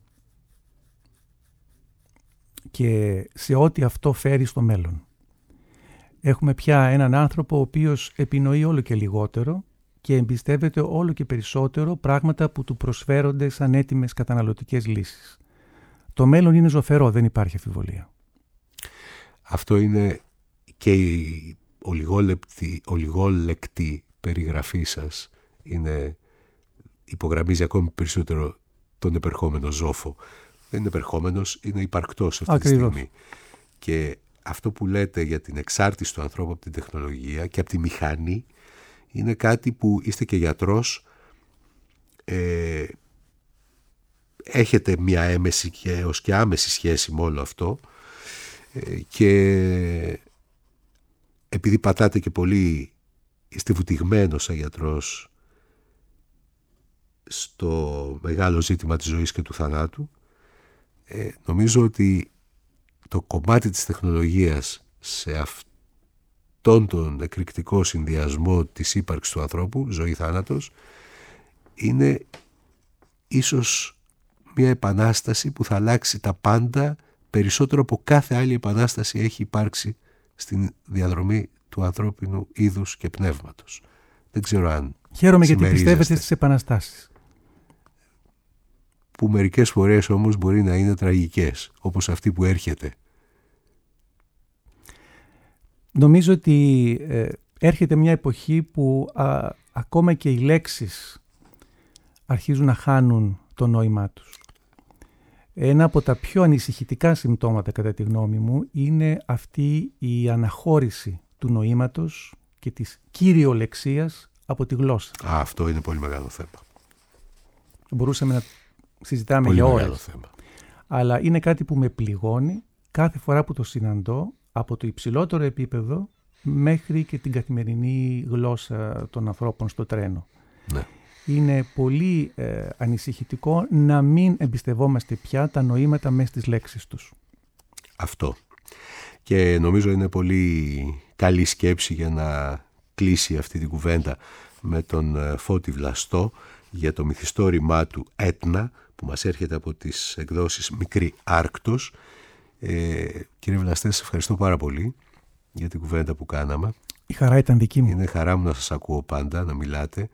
S2: και σε ό,τι αυτό φέρει στο μέλλον. Έχουμε πια έναν άνθρωπο ο οποίος επινοεί όλο και λιγότερο και εμπιστεύεται όλο και περισσότερο πράγματα που του προσφέρονται σαν έτοιμες καταναλωτικές λύσεις. Το μέλλον είναι ζωφερό, δεν υπάρχει αμφιβολία.
S1: Αυτό είναι και η ολιγόλεπτη, ολιγόλεκτη περιγραφή σας. Είναι, υπογραμμίζει ακόμη περισσότερο τον επερχόμενο ζόφο. Δεν είναι επερχόμενος, είναι υπαρκτός αυτή Ακριβώς. τη στιγμή. Και αυτό που λέτε για την εξάρτηση του ανθρώπου από την τεχνολογία και από τη μηχανή είναι κάτι που είστε και γιατρός, ε, έχετε μια έμεση και έως και άμεση σχέση με όλο αυτό, ε, και επειδή πατάτε και πολύ, είστε βουτυγμένος σαν γιατρός στο μεγάλο ζήτημα της ζωής και του θανάτου. Ε, νομίζω ότι το κομμάτι της τεχνολογίας σε αυτόν τον εκρηκτικό συνδυασμό της ύπαρξης του ανθρώπου, ζωή-θάνατος, είναι ίσως μια επανάσταση που θα αλλάξει τα πάντα περισσότερο από κάθε άλλη επανάσταση έχει υπάρξει στην διαδρομή του ανθρώπινου είδους και πνεύματος. Δεν ξέρω αν
S2: Χαίρομαι γιατί πιστεύετε στις επαναστάσεις.
S1: Που μερικές φορές όμως μπορεί να είναι τραγικές, όπως αυτή που έρχεται.
S2: Νομίζω ότι ε, έρχεται μια εποχή που α, ακόμα και οι λέξεις αρχίζουν να χάνουν το νόημά τους. Ένα από τα πιο ανησυχητικά συμπτώματα, κατά τη γνώμη μου, είναι αυτή η αναχώρηση του νοήματος και της κυριολεξίας από τη γλώσσα.
S1: Α, αυτό είναι πολύ μεγάλο θέμα.
S2: Μπορούσαμε να συζητάμε
S1: πολύ
S2: για ώρες.
S1: Μεγάλο θέμα.
S2: Αλλά είναι κάτι που με πληγώνει κάθε φορά που το συναντώ, από το υψηλότερο επίπεδο μέχρι και την καθημερινή γλώσσα των ανθρώπων στο τρένο.
S1: Ναι.
S2: Είναι πολύ ε, ανησυχητικό να μην εμπιστευόμαστε πια τα νοήματα μέσα στις λέξεις τους.
S1: Αυτό. Και νομίζω είναι πολύ καλή σκέψη για να κλείσει αυτή την κουβέντα με τον Φώτη Βλαστό για το μυθιστόρημά του Έτνα, που μας έρχεται από τις εκδόσεις Μικρή Άρκτος. Ε, κύριε Βλαστέ, σας ευχαριστώ πάρα πολύ για την κουβέντα που κάναμε.
S2: Η χαρά ήταν δική μου.
S1: Είναι χαρά μου να σας ακούω πάντα, να μιλάτε,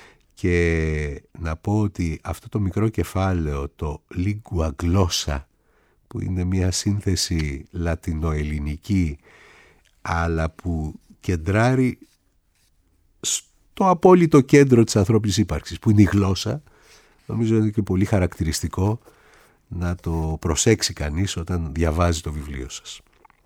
S1: και να πω ότι αυτό το μικρό κεφάλαιο, το Lingua Glossa, που είναι μια σύνθεση λατινοελληνική, αλλά που κεντράρει στο απόλυτο κέντρο της ανθρώπινης ύπαρξης, που είναι η γλώσσα, νομίζω είναι και πολύ χαρακτηριστικό να το προσέξει κανείς όταν διαβάζει το βιβλίο σας.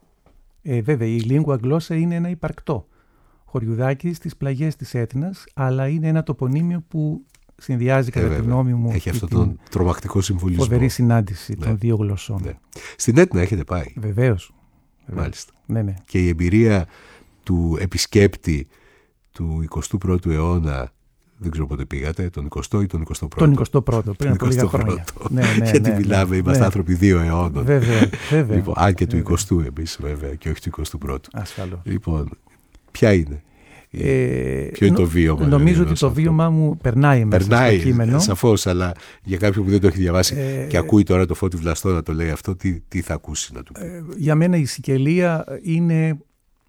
S2: Ε, βέβαια, η Lingua Glossa είναι ένα υπαρκτό χωριουδάκι στις πλαγιές της Έτνας, αλλά είναι ένα τοπονύμιο που συνδυάζει, κατά τη γνώμη μου,
S1: έχει αυτόν τον τρομακτικό συμβολισμό.
S2: Φοβερή συνάντηση
S1: ναι.
S2: των δύο γλωσσών.
S1: Ναι. Στην Έτνα έχετε πάει?
S2: Βεβαίως.
S1: Μάλιστα.
S2: Ναι, ναι.
S1: Και η εμπειρία του επισκέπτη του εικοστού πρώτου αιώνα, δεν ξέρω πότε πήγατε, τον εικοστό ή τον εικοστό πρώτο?
S2: Τον εικοστό πρώτο, πριν από λίγα χρόνια.
S1: Ναι, ναι, γιατί ναι, μιλάμε, ναι, είμαστε ναι. άνθρωποι δύο αιώνων.
S2: Βέβαια, βέβαια.
S1: Λοιπόν, αν και βέβαια. του εικοστού εμείς, βέβαια, και όχι του εικοστού πρώτου.
S2: Ασφαλώς.
S1: Λοιπόν, ποια είναι? Ε, Ποιο είναι το βίωμα?
S2: Νομίζω ότι το βίωμα μου περνάει μέσα
S1: περνάει,
S2: στο κείμενο.
S1: Σαφώς, αλλά για κάποιον που δεν το έχει διαβάσει ε, και ακούει τώρα το Φώτη Βλαστό να το λέει αυτό, τι, τι θα ακούσει να του πει?
S2: Ε, για μένα η Σικελία είναι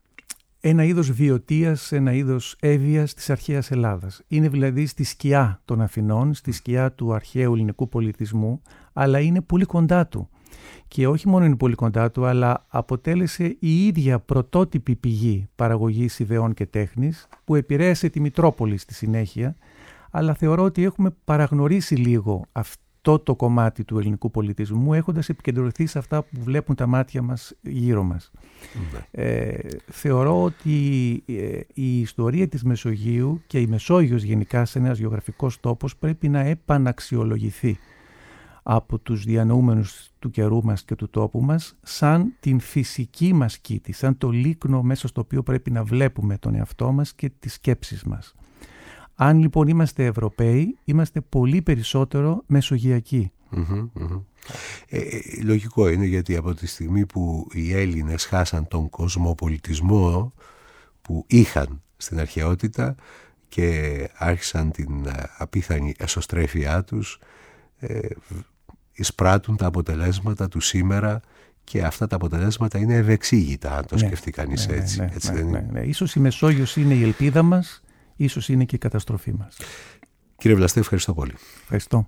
S2: ένα είδος βιωτείας, ένα είδος έβειας της αρχαίας Ελλάδας. Είναι δηλαδή στη σκιά των Αθηνών, στη σκιά του αρχαίου ελληνικού πολιτισμού, αλλά είναι πολύ κοντά του. Και όχι μόνο είναι πολύ κοντά του, αλλά αποτέλεσε η ίδια πρωτότυπη πηγή παραγωγής ιδεών και τέχνης που επηρέασε τη Μητρόπολη στη συνέχεια, αλλά θεωρώ ότι έχουμε παραγνωρίσει λίγο αυτό το κομμάτι του ελληνικού πολιτισμού, έχοντας επικεντρωθεί σε αυτά που βλέπουν τα μάτια μας γύρω μας. Mm-hmm. Ε, θεωρώ ότι ε, η ιστορία της Μεσογείου και η Μεσόγειος γενικά σε ένας γεωγραφικός τόπος πρέπει να επαναξιολογηθεί από τους διανοούμενους του καιρού μας και του τόπου μας σαν την φυσική μας κήτη, σαν το λίκνο μέσα στο οποίο πρέπει να βλέπουμε τον εαυτό μας και τις σκέψεις μας. Αν λοιπόν είμαστε Ευρωπαίοι, είμαστε πολύ περισσότερο μεσογειακοί.
S1: Mm-hmm, mm-hmm. Ε, ε, λογικό είναι, γιατί από τη στιγμή που οι Έλληνες χάσαν τον κοσμοπολιτισμό που είχαν στην αρχαιότητα και άρχισαν την απίθανη εσωστρέφειά τους, ε, εισπράττουν τα αποτελέσματα του σήμερα, και αυτά τα αποτελέσματα είναι ευεξήγητα, αν το ναι, σκεφτεί κανείς ναι, έτσι.
S2: Ναι,
S1: έτσι
S2: ναι,
S1: δεν
S2: ναι,
S1: είναι?
S2: ναι. Ίσως η Μεσόγειος είναι η ελπίδα μας, ίσως είναι και η καταστροφή μας.
S1: Κύριε Βλαστέ, ευχαριστώ πολύ.
S2: Ευχαριστώ.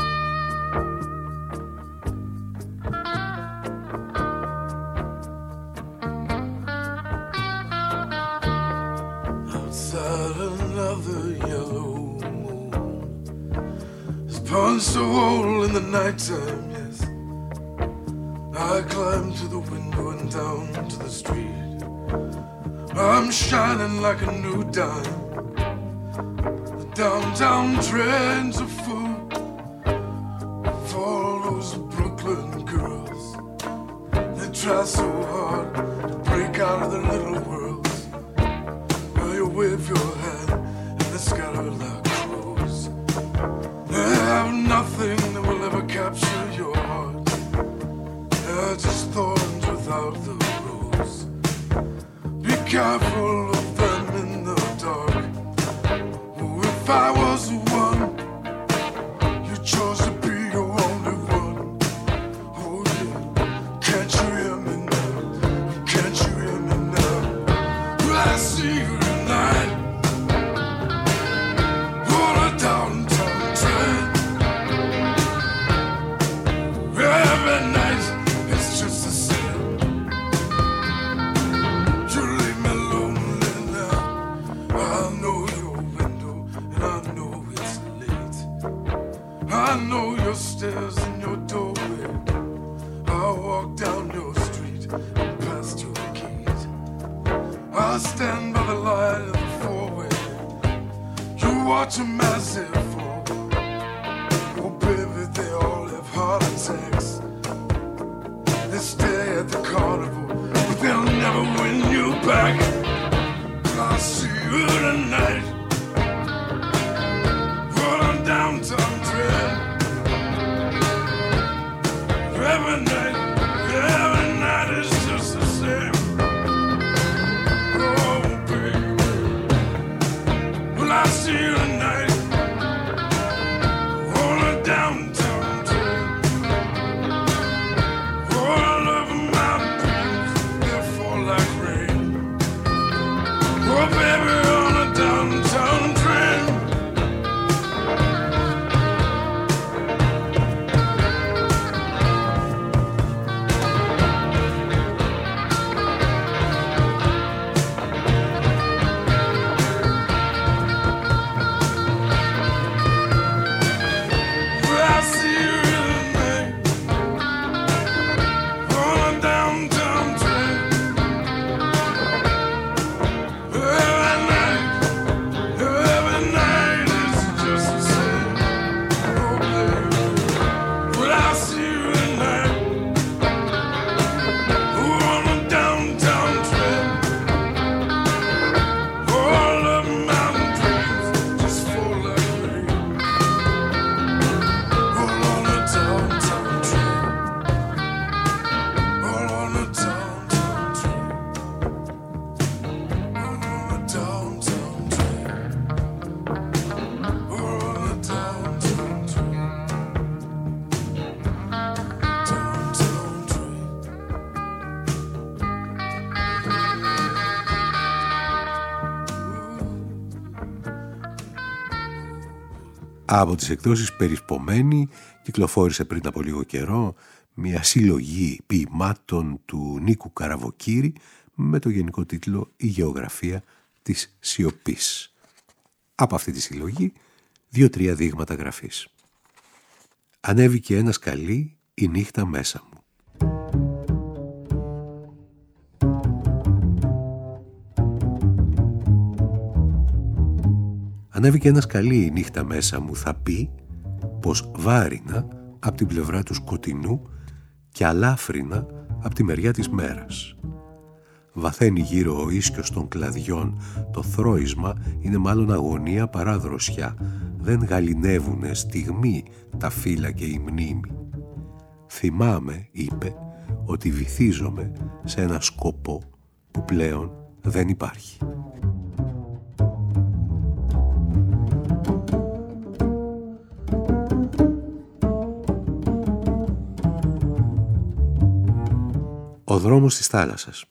S3: Punched a hole in the nighttime, yes. I climbed to the window and down to the street. I'm shining like a new dime. The downtown trains are full of all those Brooklyn girls. They try so hard to break out of their little worlds. Well, you wave your hand and they scatter like crows. of the rose. Be careful of them in the dark. Oh, if I was the one you chose to be your only one. Oh yeah, can't you hear me now? Can't you hear me now? Will I see you tonight? On a downtown train. Every night it's just the same. You leave me lonely now. I know your window and I know it's late. I know your stairs and your doorway. I walk down your street and past your gate. I stand by the light of the four-way. You watch a massive fall. Oh baby, they all have heart attacks. They stay at the carnival, but they'll never win you back. I'll see you tonight. When I'm downtown train. Every night, every night is just the same. Oh baby, will I see you tonight? On a downtown train. All over my dreams, they fall like rain. Oh baby, on a downtown train. Will I see you tonight? On a downtown train. Every night, every night is just the same. Oh baby, will I see you tonight? On a downtown train. All of my dreams just fall like rain. All on a downtown train. All on a downtown train. All on a downtown train. All on a downtown train. Downtown train.
S1: Από τις εκδόσεις Περισπωμένη κυκλοφόρησε πριν από λίγο καιρό μια συλλογή ποιημάτων του Νίκου Καραβοκύρη με το γενικό τίτλο «Η γεωγραφία της σιωπής». Από αυτή τη συλλογή δύο-τρία δείγματα γραφής. «Ανέβηκε ένα σκαλί η νύχτα μέσα μου. Ανέβηκε ένα σκαλί η νύχτα μέσα μου, θα πει πως βάρινα από την πλευρά του σκοτεινού και αλάφρινα από τη μεριά της μέρας. Βαθαίνει γύρω ο ίσκιος των κλαδιών, το θρώισμα είναι μάλλον αγωνία παρά δροσιά. Δεν γαληνεύουνε στιγμή τα φύλλα και η μνήμη. Θυμάμαι, είπε, ότι βυθίζομαι σε ένα σκοπό που πλέον δεν υπάρχει. Ο δρόμος της θάλασσας.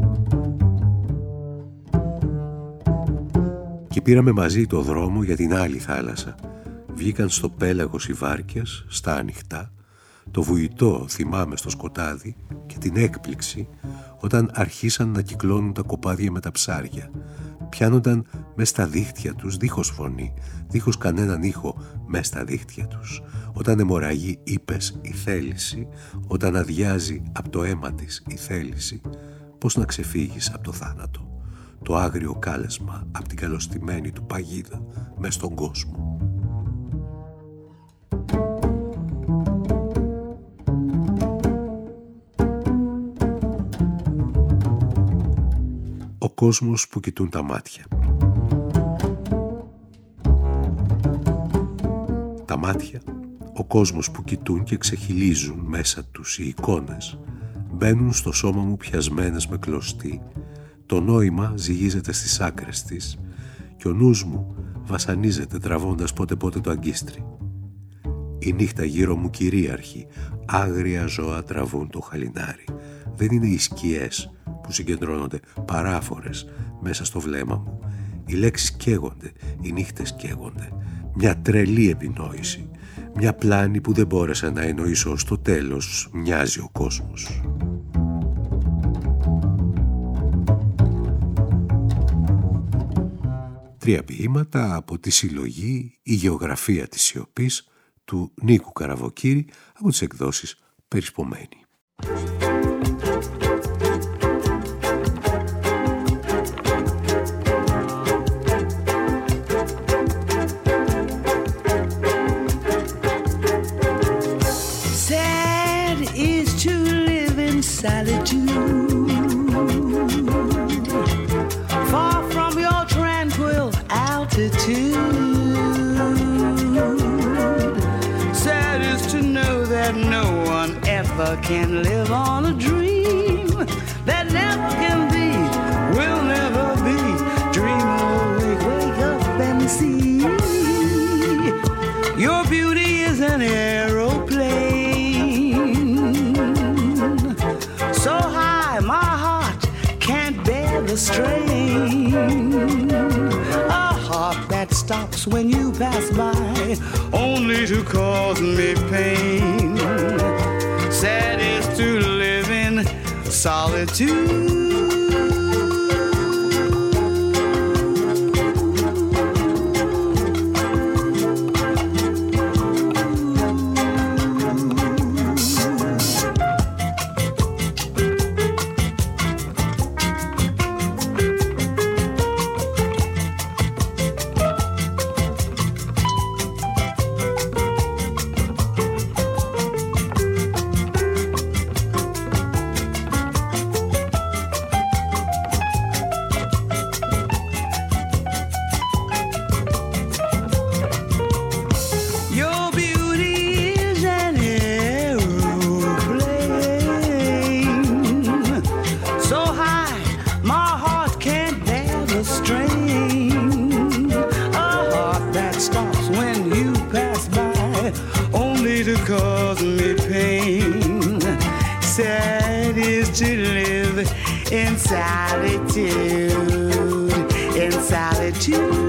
S1: Και πήραμε μαζί το δρόμο για την άλλη θάλασσα. Βγήκαν στο πέλαγος οι βάρκες, στα ανοιχτά, το βουητό θυμάμαι στο σκοτάδι και την έκπληξη όταν αρχίσαν να κυκλώνουν τα κοπάδια με τα ψάρια. Πιάνονταν μες στα δίχτυα τους, δίχως φωνή, δίχως κανέναν ήχο μες στα δίχτυα τους. Όταν αιμορραγεί ύπες η θέληση, όταν αδειάζει από το αίμα της η θέληση, πώς να ξεφύγεις από το θάνατο, το άγριο κάλεσμα από την καλωστημένη του παγίδα μες στον κόσμο. Ο κόσμος που κοιτούν τα μάτια. Τα μάτια, ο κόσμος που κοιτούν και ξεχυλίζουν μέσα τους οι εικόνες, μπαίνουν στο σώμα μου πιασμένες με κλωστή. Το νόημα ζυγίζεται στις άκρες της και ο νους μου βασανίζεται τραβώντας πότε πότε το αγκίστρι. Η νύχτα γύρω μου κυρίαρχη, άγρια ζώα τραβούν το χαλινάρι. Δεν είναι οι σκιές που συγκεντρώνονται παράφορες μέσα στο βλέμμα μου. Οι λέξεις καίγονται, οι νύχτες καίγονται. Μια τρελή επινόηση, μια πλάνη που δεν μπόρεσα να εννοήσω. Στο τέλος μοιάζει ο κόσμος. Τρία ποίηματα από τη συλλογή «Η γεωγραφία της σιωπής» του Νίκου Καραβοκύρη από τις εκδόσεις Περισπομένη.
S4: Sad is to live in solitude, far from your tranquil altitude. Sad is to know that no one ever can live on a dream that never can be, will never be. Dream awake, wake up and see. Your beauty is an aeroplane, so high my heart can't bear the strain. A heart that stops when you pass by, only to cause me pain. Sad is to live in solitude. In solitude, in solitude.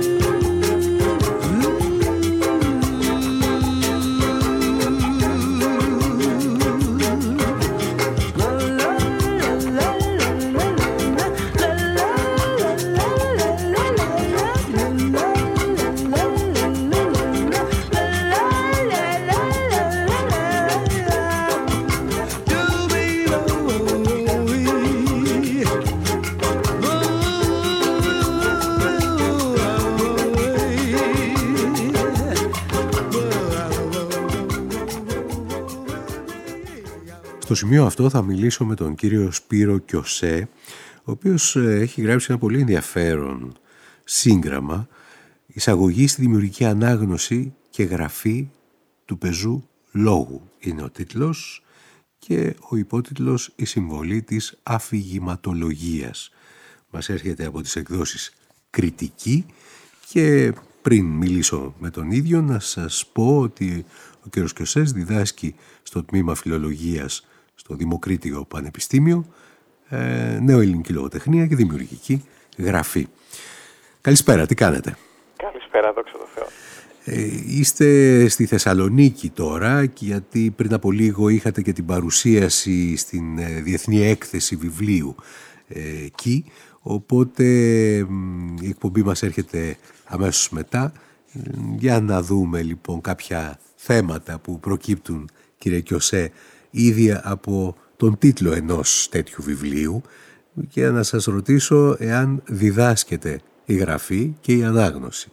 S1: Στο σημείο αυτό θα μιλήσω με τον κύριο Σπύρο Κιωσέ, ο οποίος έχει γράψει ένα πολύ ενδιαφέρον σύγγραμμα, εισαγωγή στη δημιουργική ανάγνωση και γραφή του πεζού λόγου. Είναι ο τίτλος και ο υπότιτλος «Η συμβολή της αφηγηματολογίας». Μας έρχεται από τις εκδόσεις Κριτική και πριν μιλήσω με τον ίδιο να σας πω ότι ο κ. Κιωσές διδάσκει στο τμήμα φιλολογίας στο Δημοκρίτιο Πανεπιστήμιο, ε, νεοελληνική λογοτεχνία και δημιουργική γραφή. Καλησπέρα, τι κάνετε?
S5: Καλησπέρα, δόξα τω Θεώ.
S1: Ε, είστε στη Θεσσαλονίκη τώρα, γιατί πριν από λίγο είχατε και την παρουσίαση στην ε, Διεθνή Έκθεση Βιβλίου ε, εκεί, οπότε ε, η εκπομπή μας έρχεται αμέσως μετά. Ε, για να δούμε λοιπόν κάποια θέματα που προκύπτουν, κύριε Κιωσέ, ήδη από τον τίτλο ενός τέτοιου βιβλίου, και να σας ρωτήσω εάν διδάσκεται η γραφή και η ανάγνωση.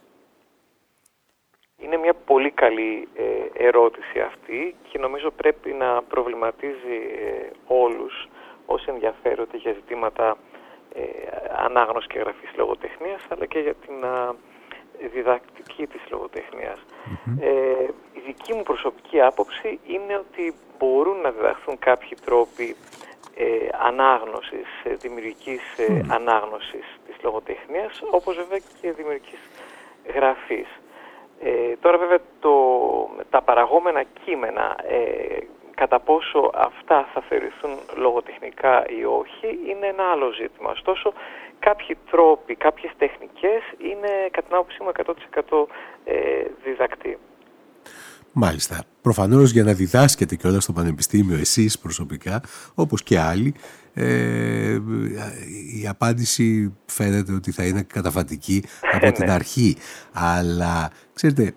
S5: Είναι μια πολύ καλή ε, ερώτηση αυτή και νομίζω πρέπει να προβληματίζει ε, όλους όσοι ενδιαφέρονται για ζητήματα ε, ανάγνωση και γραφής λογοτεχνίας, αλλά και για την α, διδακτική της λογοτεχνίας. Mm-hmm. Ε, η δική μου προσωπική άποψη είναι ότι μπορούν να διδαχθούν κάποιοι τρόποι ε, ανάγνωσης, ε, δημιουργικής ε, mm. ανάγνωσης της λογοτεχνίας, όπως βέβαια και δημιουργικής γραφής. Ε, τώρα βέβαια το, τα παραγόμενα κείμενα, ε, κατά πόσο αυτά θα θεωρηθούν λογοτεχνικά ή όχι, είναι ένα άλλο ζήτημα. Ωστόσο, κάποιοι τρόποι, κάποιες τεχνικές είναι κατά την άποψή μου εκατό τοις εκατό ε, διδακτοί.
S1: Μάλιστα. Προφανώς για να διδάσκετε κιόλας στο πανεπιστήμιο εσείς προσωπικά, όπως και άλλοι, ε, η απάντηση φαίνεται ότι θα είναι καταφατική από την αρχή. Αλλά, ξέρετε,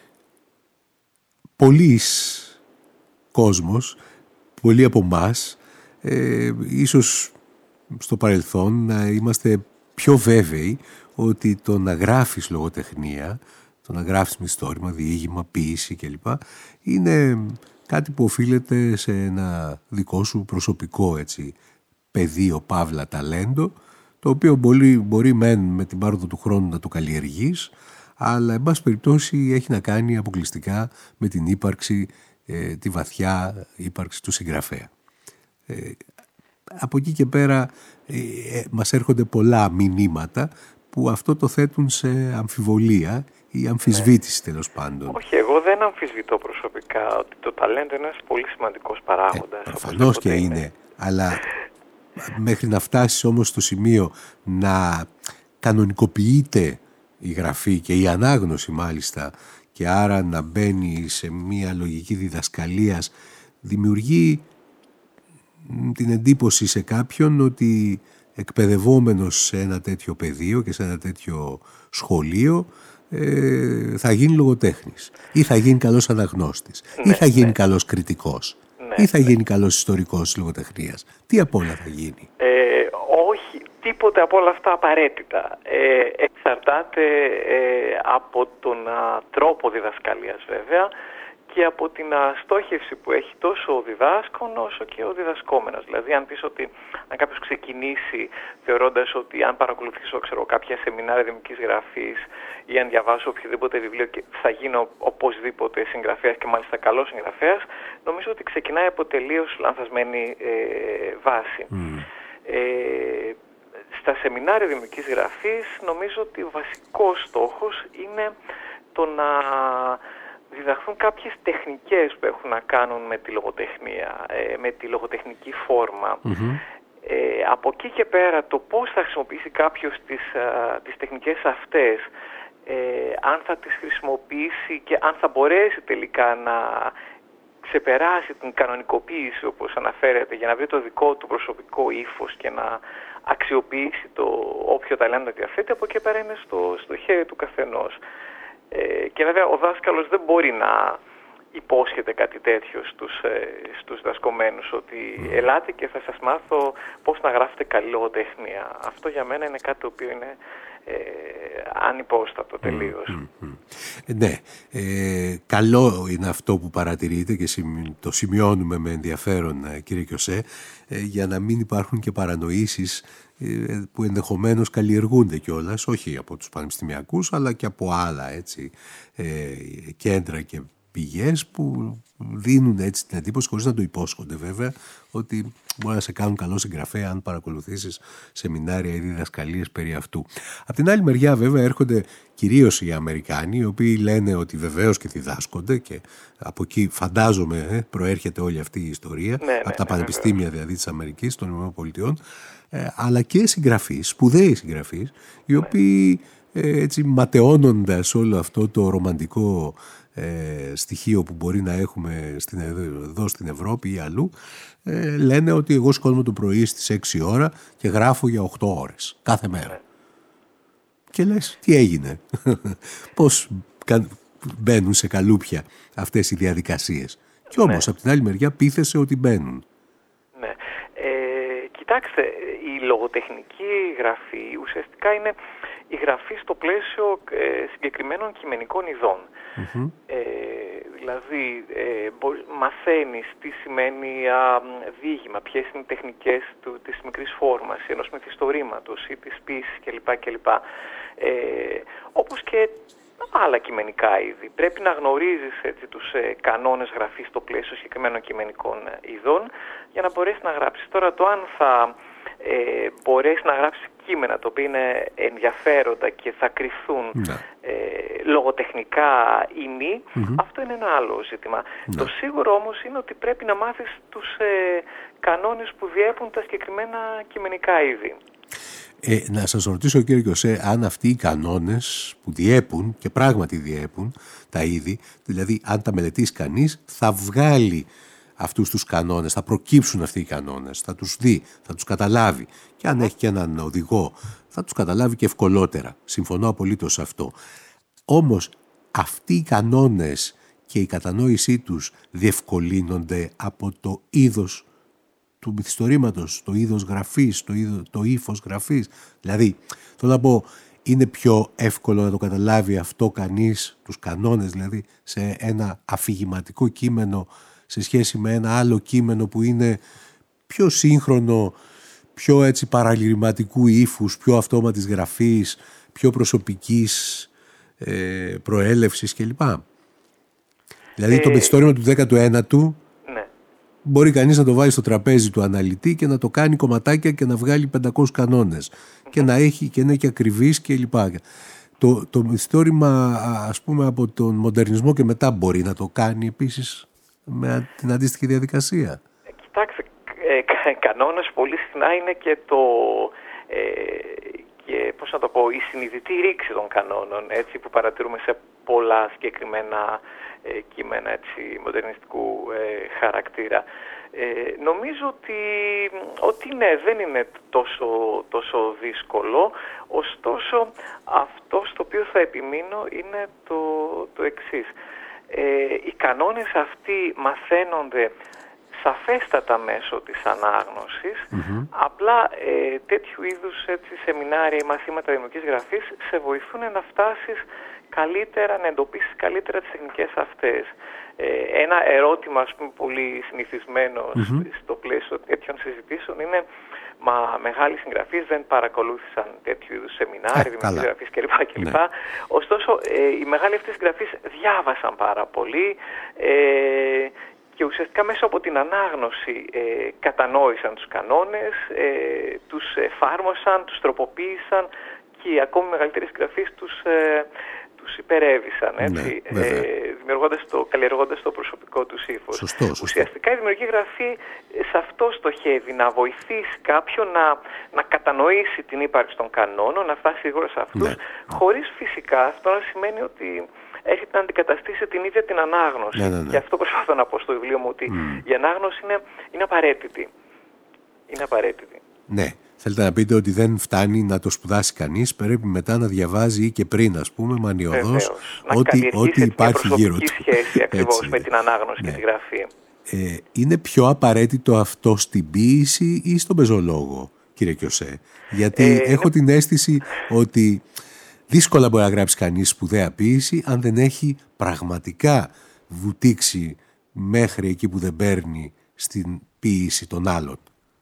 S1: πολλής κόσμος, πολλοί από εμάς, ε, ίσως στο παρελθόν να είμαστε πιο βέβαιοι ότι το να γράφεις λογοτεχνία, το να γράφεις μυθιστόρημα, διήγημα, ποίηση κλπ. Είναι κάτι που οφείλεται σε ένα δικό σου προσωπικό έτσι, πεδίο, παύλα, ταλέντο, το οποίο μπορεί, μπορεί μεν με την πάροδο του χρόνου να το καλλιεργείς, αλλά εν πάση περιπτώσει έχει να κάνει αποκλειστικά με την ύπαρξη, ε, τη βαθιά ύπαρξη του συγγραφέα. Ε, από εκεί και πέρα ε, ε, μας έρχονται πολλά μηνύματα που αυτό το θέτουν σε αμφιβολία ή αμφισβήτηση, ναι, τέλος πάντων.
S5: Όχι, εγώ δεν αμφισβητώ προσωπικά ότι το ταλέντο είναι ένας πολύ σημαντικός παράγοντας.
S1: Ε, προφανώς και είναι, είναι, αλλά μέχρι να φτάσεις όμως στο σημείο να κανονικοποιείται η γραφή και η ανάγνωση μάλιστα, και άρα να μπαίνει σε μια λογική διδασκαλίας, δημιουργεί την εντύπωση σε κάποιον ότι εκπαιδευόμενος σε ένα τέτοιο πεδίο και σε ένα τέτοιο σχολείο ε, θα γίνει λογοτέχνης ή θα γίνει καλός αναγνώστης, ναι, ή θα γίνει, ναι, καλός κριτικός, ναι, ή θα, ναι, γίνει καλός ιστορικός της λογοτεχνίας. Τι απ' όλα θα γίνει?
S5: Ε, όχι, τίποτε από όλα αυτά απαραίτητα. Ε, εξαρτάται ε, από τον α, τρόπο διδασκαλίας βέβαια και από την στόχευση που έχει τόσο ο διδάσκων όσο και ο διδασκόμενος. Δηλαδή, αν πεις ότι αν κάποιος ξεκινήσει θεωρώντας ότι αν παρακολουθήσω ξέρω, κάποια σεμινάρια δημιουργικής γραφής ή αν διαβάσω οποιοδήποτε βιβλίο και θα γίνω οπωσδήποτε συγγραφέας και μάλιστα καλός συγγραφέας, νομίζω ότι ξεκινάει από τελείως λανθασμένη ε, βάση. Mm. Ε, στα σεμινάρια δημιουργικής γραφής νομίζω ότι ο βασικός στόχος είναι το να διδαχθούν κάποιες τεχνικές που έχουν να κάνουν με τη λογοτεχνία, με τη λογοτεχνική φόρμα. Mm-hmm. Ε, από εκεί και πέρα το πώς θα χρησιμοποιήσει κάποιος τις, α, τις τεχνικές αυτές, ε, αν θα τις χρησιμοποιήσει και αν θα μπορέσει τελικά να ξεπεράσει την κανονικοποίηση όπως αναφέρεται για να βρει το δικό του προσωπικό ύφος και να αξιοποιήσει το όποιο ταλέντο διαθέτει, από εκεί πέρα είναι στο, στο χέρι του καθενός. Ε, και βέβαια ο δάσκαλος δεν μπορεί να υπόσχεται κάτι τέτοιο στους, ε, στους δασκομένους, ότι ελάτε και θα σας μάθω πώς να γράφετε καλή λογοτεχνία. Αυτό για μένα είναι κάτι το οποίο είναι ε, ανυπόστατο τελείως. Mm, mm, mm.
S1: Ναι, ε, καλό είναι αυτό που παρατηρείτε και το σημειώνουμε με ενδιαφέρον, κύριε Κιωσέ, ε, για να μην υπάρχουν και παρανοήσεις που ενδεχομένως καλλιεργούνται κιόλας, όχι από τους πανεπιστημιακούς αλλά και από άλλα έτσι, ε, κέντρα και πηγές που δίνουν έτσι την εντύπωση, χωρίς να το υπόσχονται βέβαια, ότι μπορεί να σε κάνουν καλό συγγραφέα αν παρακολουθήσεις σεμινάρια ή διδασκαλίες περί αυτού. Απ' την άλλη μεριά βέβαια έρχονται κυρίως οι Αμερικάνοι, οι οποίοι λένε ότι βεβαίως και διδάσκονται και από εκεί φαντάζομαι ε, προέρχεται όλη αυτή η ιστορία, ναι, από ναι, τα ναι, πανεπιστήμια ναι, δηλαδή της Αμερικής, των ΗΠΑ, ε, αλλά και συγγραφείς, σπουδαίοι συγγραφείς, οι οποίοι ε, έτσι ματαιώνοντας όλο αυτό το ρομαντικό ε, στοιχείο που μπορεί να έχουμε στην, εδώ στην Ευρώπη ή αλλού, ε, λένε ότι εγώ σηκώνομαι το πρωί στις έξι ώρα και γράφω για οκτώ ώρες κάθε μέρα. Και λες, τι έγινε? Πώς μπαίνουν σε καλούπια αυτές οι διαδικασίες? Και όμως, ναι, από την άλλη μεριά πείθεσαι ότι μπαίνουν.
S5: Ναι. Ε, κοιτάξτε, η λογοτεχνική γραφή ουσιαστικά είναι η γραφή στο πλαίσιο ε, συγκεκριμένων κειμενικών ειδών. Mm-hmm. Ε, δηλαδή, ε, μπορεί, μαθαίνεις τι σημαίνει α, διήγημα, ποιες είναι οι τεχνικές του, της μικρής φόρμας, ενός μυθιστορήματος ή της ποίησης κλπ. κλπ. Ε, όπως και άλλα κειμενικά είδη. Πρέπει να γνωρίζεις έτσι, τους ε, κανόνες γραφής στο πλαίσιο συγκεκριμένων κειμενικών ειδών για να μπορέσει να γράψει. Τώρα το αν θα ε, μπορέσει να γράψει κείμενα τα οποία είναι ενδιαφέροντα και θα κρυθούν ναι. ε, λογοτεχνικά ή μη, mm-hmm. αυτό είναι ένα άλλο ζήτημα. Ναι. Το σίγουρο όμως είναι ότι πρέπει να μάθεις τους ε, κανόνες που διέπουν τα συγκεκριμένα κειμενικά είδη.
S1: Ε, να σας ρωτήσω, κύριε Κιωσέ, αν αυτοί οι κανόνες που διέπουν και πράγματι διέπουν τα είδη, δηλαδή αν τα μελετήσει κανείς, θα βγάλει αυτούς τους κανόνες, θα προκύψουν αυτοί οι κανόνες, θα τους δει, θα τους καταλάβει. Και αν έχει και έναν οδηγό, θα τους καταλάβει και ευκολότερα. Συμφωνώ απολύτως σε αυτό. Όμως, αυτοί οι κανόνες και η κατανόησή τους διευκολύνονται από το είδος του μυθιστορήματος, το είδος γραφής, το, είδο, το ύφος γραφής. Δηλαδή, θέλω να πω, είναι πιο εύκολο να το καταλάβει αυτό κανείς, τους κανόνες δηλαδή, σε ένα αφηγηματικό κείμενο σε σχέση με ένα άλλο κείμενο που είναι πιο σύγχρονο, πιο έτσι παραλυρηματικού ύφους, πιο αυτόματης γραφής, πιο προσωπικής ε, προέλευσης κλπ. Δηλαδή ε... το μυθιστόρημα του δέκατου ένατου ναι. μπορεί κανείς να το βάλει στο τραπέζι του αναλυτή και να το κάνει κομματάκια και να βγάλει πεντακόσιους κανόνες mm-hmm. και να έχει και να έχει ακριβής κλπ. Το, το μυθιστόρημα, ας πούμε, από τον μοντερνισμό και μετά μπορεί να το κάνει επίσης με την αντίστοιχη διαδικασία.
S5: Ε, κοιτάξτε, ε, κα, κανόνας πολύ συχνά είναι και το ε, και, πώς να το πω, η συνειδητή ρήξη των κανόνων, έτσι, που παρατηρούμε σε πολλά συγκεκριμένα ε, κείμενα έτσι, μοντερνιστικού ε, χαρακτήρα. Ε, νομίζω ότι, ότι ναι, δεν είναι τόσο, τόσο δύσκολο, ωστόσο αυτό στο οποίο θα επιμείνω είναι το, το εξής. Ε, οι κανόνες αυτοί μαθαίνονται σαφέστατα μέσω της ανάγνωσης, mm-hmm. απλά ε, τέτοιου είδους έτσι, σεμινάρια ή μαθήματα δημιουργικής γραφής σε βοηθούν να φτάσεις καλύτερα, να εντοπίσεις καλύτερα τις τεχνικές αυτές. Ε, ένα ερώτημα, ας πούμε, πολύ συνηθισμένο mm-hmm. στο πλαίσιο τέτοιων συζητήσεων είναι μα μεγάλοι συγγραφείς δεν παρακολούθησαν τέτοιου είδους σεμινάρια, δημιουργικής γραφής κλπ. κλπ. Ναι. Ωστόσο, ε, οι μεγάλοι αυτοί συγγραφείς διάβασαν πάρα πολύ ε, και ουσιαστικά μέσα από την ανάγνωση ε, κατανόησαν τους κανόνες, ε, τους εφάρμοσαν, τους τροποποίησαν και ακόμη μεγαλύτεροι συγγραφείς τους, ε, τους υπερέβησαν, έτσι, ναι, ε, δημιουργώντας το, καλλιεργώντας το προσωπικό τους ύφος.
S1: Σωστό, σωστό.
S5: Ουσιαστικά η δημιουργική γραφή σε αυτό στοχεύει, να βοηθήσει κάποιον να, να κατανοήσει την ύπαρξη των κανόνων, να φτάσει γρήγορα σε αυτούς, ναι. χωρίς φυσικά αυτό να σημαίνει ότι έρχεται να αντικαταστήσει την ίδια την ανάγνωση. Ναι, ναι, ναι. Και αυτό προσπαθώ να πω στο βιβλίο μου, ότι mm. η ανάγνωση είναι, είναι απαραίτητη. Είναι απαραίτητη.
S1: Ναι. Θέλετε να πείτε ότι δεν φτάνει να το σπουδάσει κανείς, πρέπει μετά να διαβάζει ή και πριν, ας πούμε, μανιωδώς, ό,τι, ό,τι υπάρχει γύρω του.
S5: Να σχέση ακριβώς με την ανάγνωση ναι. και τη γραφή.
S1: Ε, είναι πιο απαραίτητο αυτό στην ποίηση ή στον πεζολόγο, κύριε Κιωσέ? Γιατί ε, έχω είναι... την αίσθηση ότι δύσκολα μπορεί να γράψει κανείς σπουδαία ποίηση αν δεν έχει πραγματικά βουτήξει μέχρι εκεί που δεν παίρνει στην ποίηση των άλλων.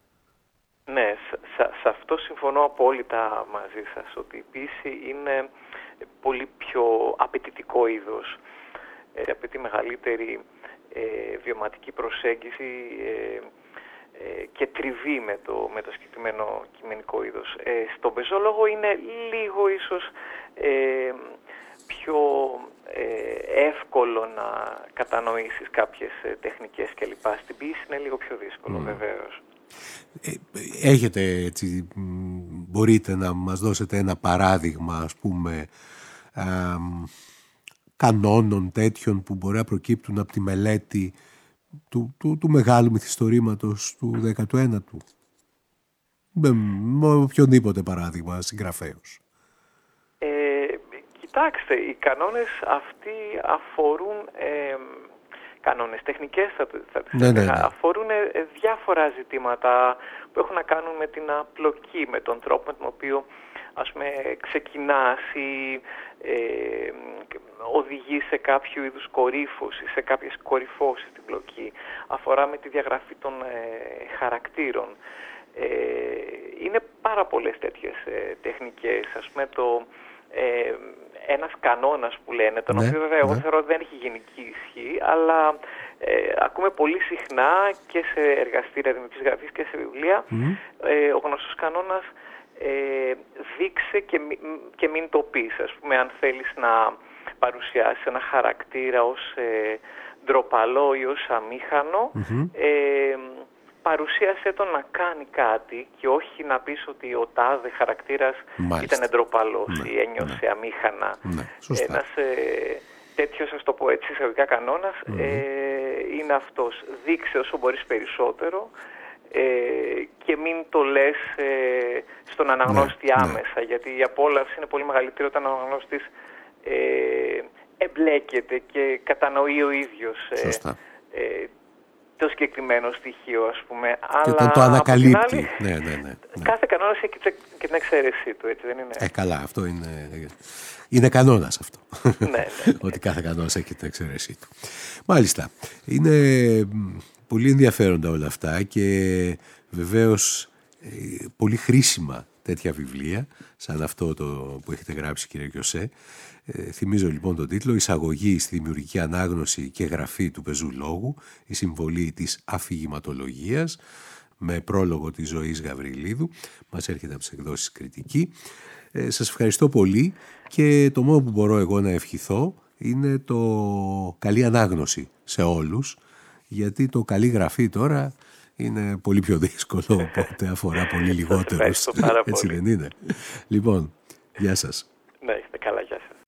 S5: Ναι, σε αυτό συμφωνώ απόλυτα μαζί σας, ότι η ποίηση είναι πολύ πιο απαιτητικό είδος. Ε, απαιτεί μεγαλύτερη ε, βιωματική προσέγγιση ε, ε, και τριβή με το, με το συγκεκριμένο κειμενικό είδος. Ε, στον πεζόλογο είναι λίγο ίσως ε, πιο ε, εύκολο να κατανοήσεις κάποιες ε, τεχνικές κλπ. Στην ποίηση είναι λίγο πιο δύσκολο, mm. βεβαίως.
S1: Έχετε έτσι, μπορείτε να μας δώσετε ένα παράδειγμα, ας πούμε, α, κανόνων τέτοιων που μπορεί να προκύπτουν από τη μελέτη του, του, του μεγάλου μυθιστορήματος του δέκατου ένατου? Με οποιονδήποτε παράδειγμα συγγραφέως.
S5: Ε, κοιτάξτε, οι κανόνες αυτοί αφορούν... Ε, κανόνες, τεχνικές θα, θα τις
S1: ναι, ναι, ναι.
S5: αφορούν διάφορα ζητήματα που έχουν να κάνουν με την απλοκή, με τον τρόπο με τον οποίο, ας πούμε, ξεκινάς ή ε, οδηγεί σε κάποιο είδους κορύφωση, σε κάποιες κορυφώσεις στην πλοκή. Αφορά με τη διαγραφή των ε, χαρακτήρων. Ε, είναι πάρα πολλές τέτοιες ε, τεχνικές, ας πούμε το... Ε, ένας κανόνας που λένε, τον ναι, οποίο βέβαια εγώ ναι. θεωρώ ότι δεν έχει γενική ισχύ, αλλά Ε, ακούμε πολύ συχνά και σε εργαστήρια δημιουργικής γραφής και σε βιβλία mm. ε, ο γνωστός κανόνας ε, δείξε και, μη, και μην το πεις. Ας πούμε, αν θέλεις να παρουσιάσεις ένα χαρακτήρα ως ε, ντροπαλό ή ως αμήχανο, mm-hmm. ε, παρουσίασε τον να κάνει κάτι και όχι να πεις ότι ο τάδε χαρακτήρας Μάλιστα. ήταν ντροπαλός ναι, ή ένιωσε ναι. αμήχανα. Ναι, ένας ε, τέτοιος, ας το πω έτσι, εισαγωγικά κανόνας mm-hmm. ε, είναι αυτός. Δείξε όσο μπορείς περισσότερο ε, και μην το λες ε, στον αναγνώστη ναι, άμεσα, ναι. γιατί η απόλαυση είναι πολύ μεγαλύτερη όταν ο αναγνώστης ε, εμπλέκεται και κατανοεί ο ίδιος ε, ε, το συγκεκριμένο στοιχείο, ας πούμε.
S1: Και
S5: αλλά
S1: το ανακαλύπτει.
S5: Άλλη,
S1: ναι, ναι, ναι, ναι.
S5: Κάθε κανόνας έχει και την εξαίρεσή του, έτσι δεν είναι?
S1: Ε, καλά, αυτό είναι, είναι κανόνας αυτό.
S5: ναι, ναι, ναι.
S1: Ότι κάθε κανόνας έχει την εξαίρεσή του. Μάλιστα. Είναι πολύ ενδιαφέροντα όλα αυτά και βεβαίως πολύ χρήσιμα τέτοια βιβλία, σαν αυτό το που έχετε γράψει, κύριε Κιωσέ. Ε, θυμίζω λοιπόν τον τίτλο «Εισαγωγή στη δημιουργική ανάγνωση και γραφή του πεζού λόγου, η συμβολή της αφηγηματολογίας», με πρόλογο της Ζωής Γαβριλίδου. Μας έρχεται από τις εκδόσεις Κριτική. Ε, σας ευχαριστώ πολύ και το μόνο που μπορώ εγώ να ευχηθώ είναι το καλή ανάγνωση σε όλους, γιατί το καλή γραφή τώρα είναι πολύ πιο δύσκολο, οπότε αφορά πολύ λιγότερους. Έτσι δεν είναι? Λοιπόν, γεια σας.
S5: Ναι, είστε καλά, γεια σας.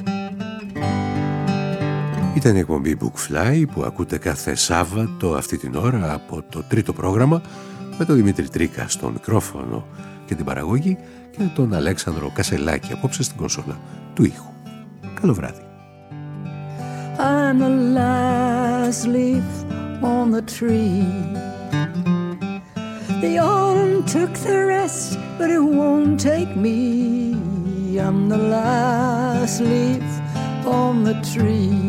S1: Ήταν η εκπομπή Bookfly που ακούτε κάθε Σάββατο αυτή την ώρα από το τρίτο πρόγραμμα, με τον Δημήτρη Τρίκα στο μικρόφωνο και την παραγωγή και τον Αλέξανδρο Κασελάκη απόψε στην κονσόλα του ήχου. Καλό βράδυ.
S6: I'm the last leaf on the tree. The autumn took the rest, but it won't take me. I'm the last leaf on the tree.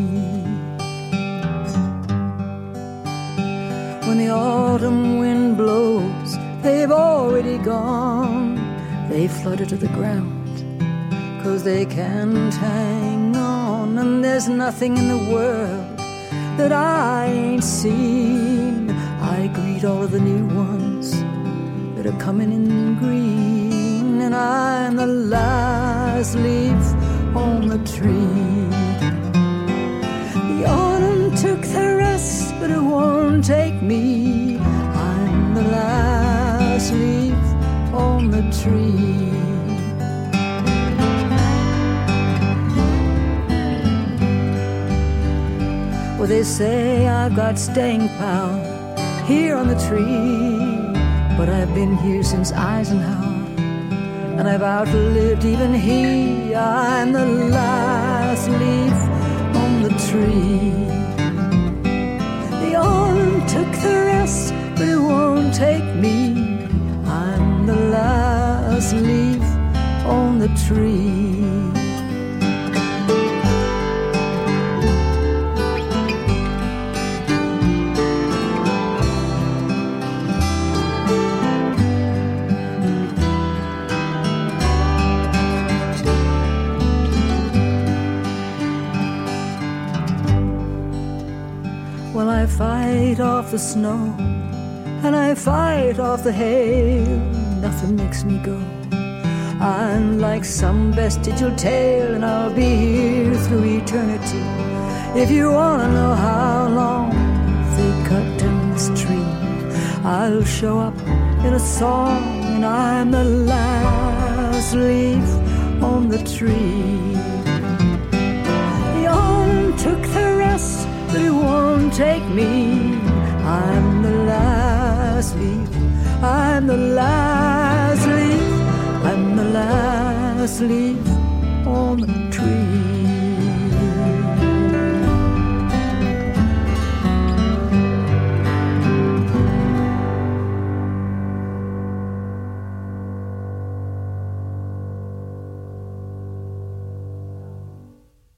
S6: When the autumn wind blows, they've already gone. They flutter to the ground, 'cause they can't hang on. And there's nothing in the world that I ain't seen. I greet all of the new ones that are coming in green. And I'm the last leaf on the tree. The autumn took the rest, but it won't take me. I'm the last leaf on the tree. Well, they say I've got staying power here on the tree, but I've been here since Eisenhower, and I've outlived even he. I'm the last leaf on the tree. The autumn took the rest, but it won't take me. I'm the last leaf on the tree. I fight off the snow, and I fight off the hail. Nothing makes me go. I'm like some vestigial tale, and I'll be here through eternity. If you wanna know how long they cut down this tree, I'll show up in a song, and I'm the last leaf on the tree. The autumn took the rest, but it won't take me. I'm the last leaf, I'm the last leaf, I'm the last leaf on the tree.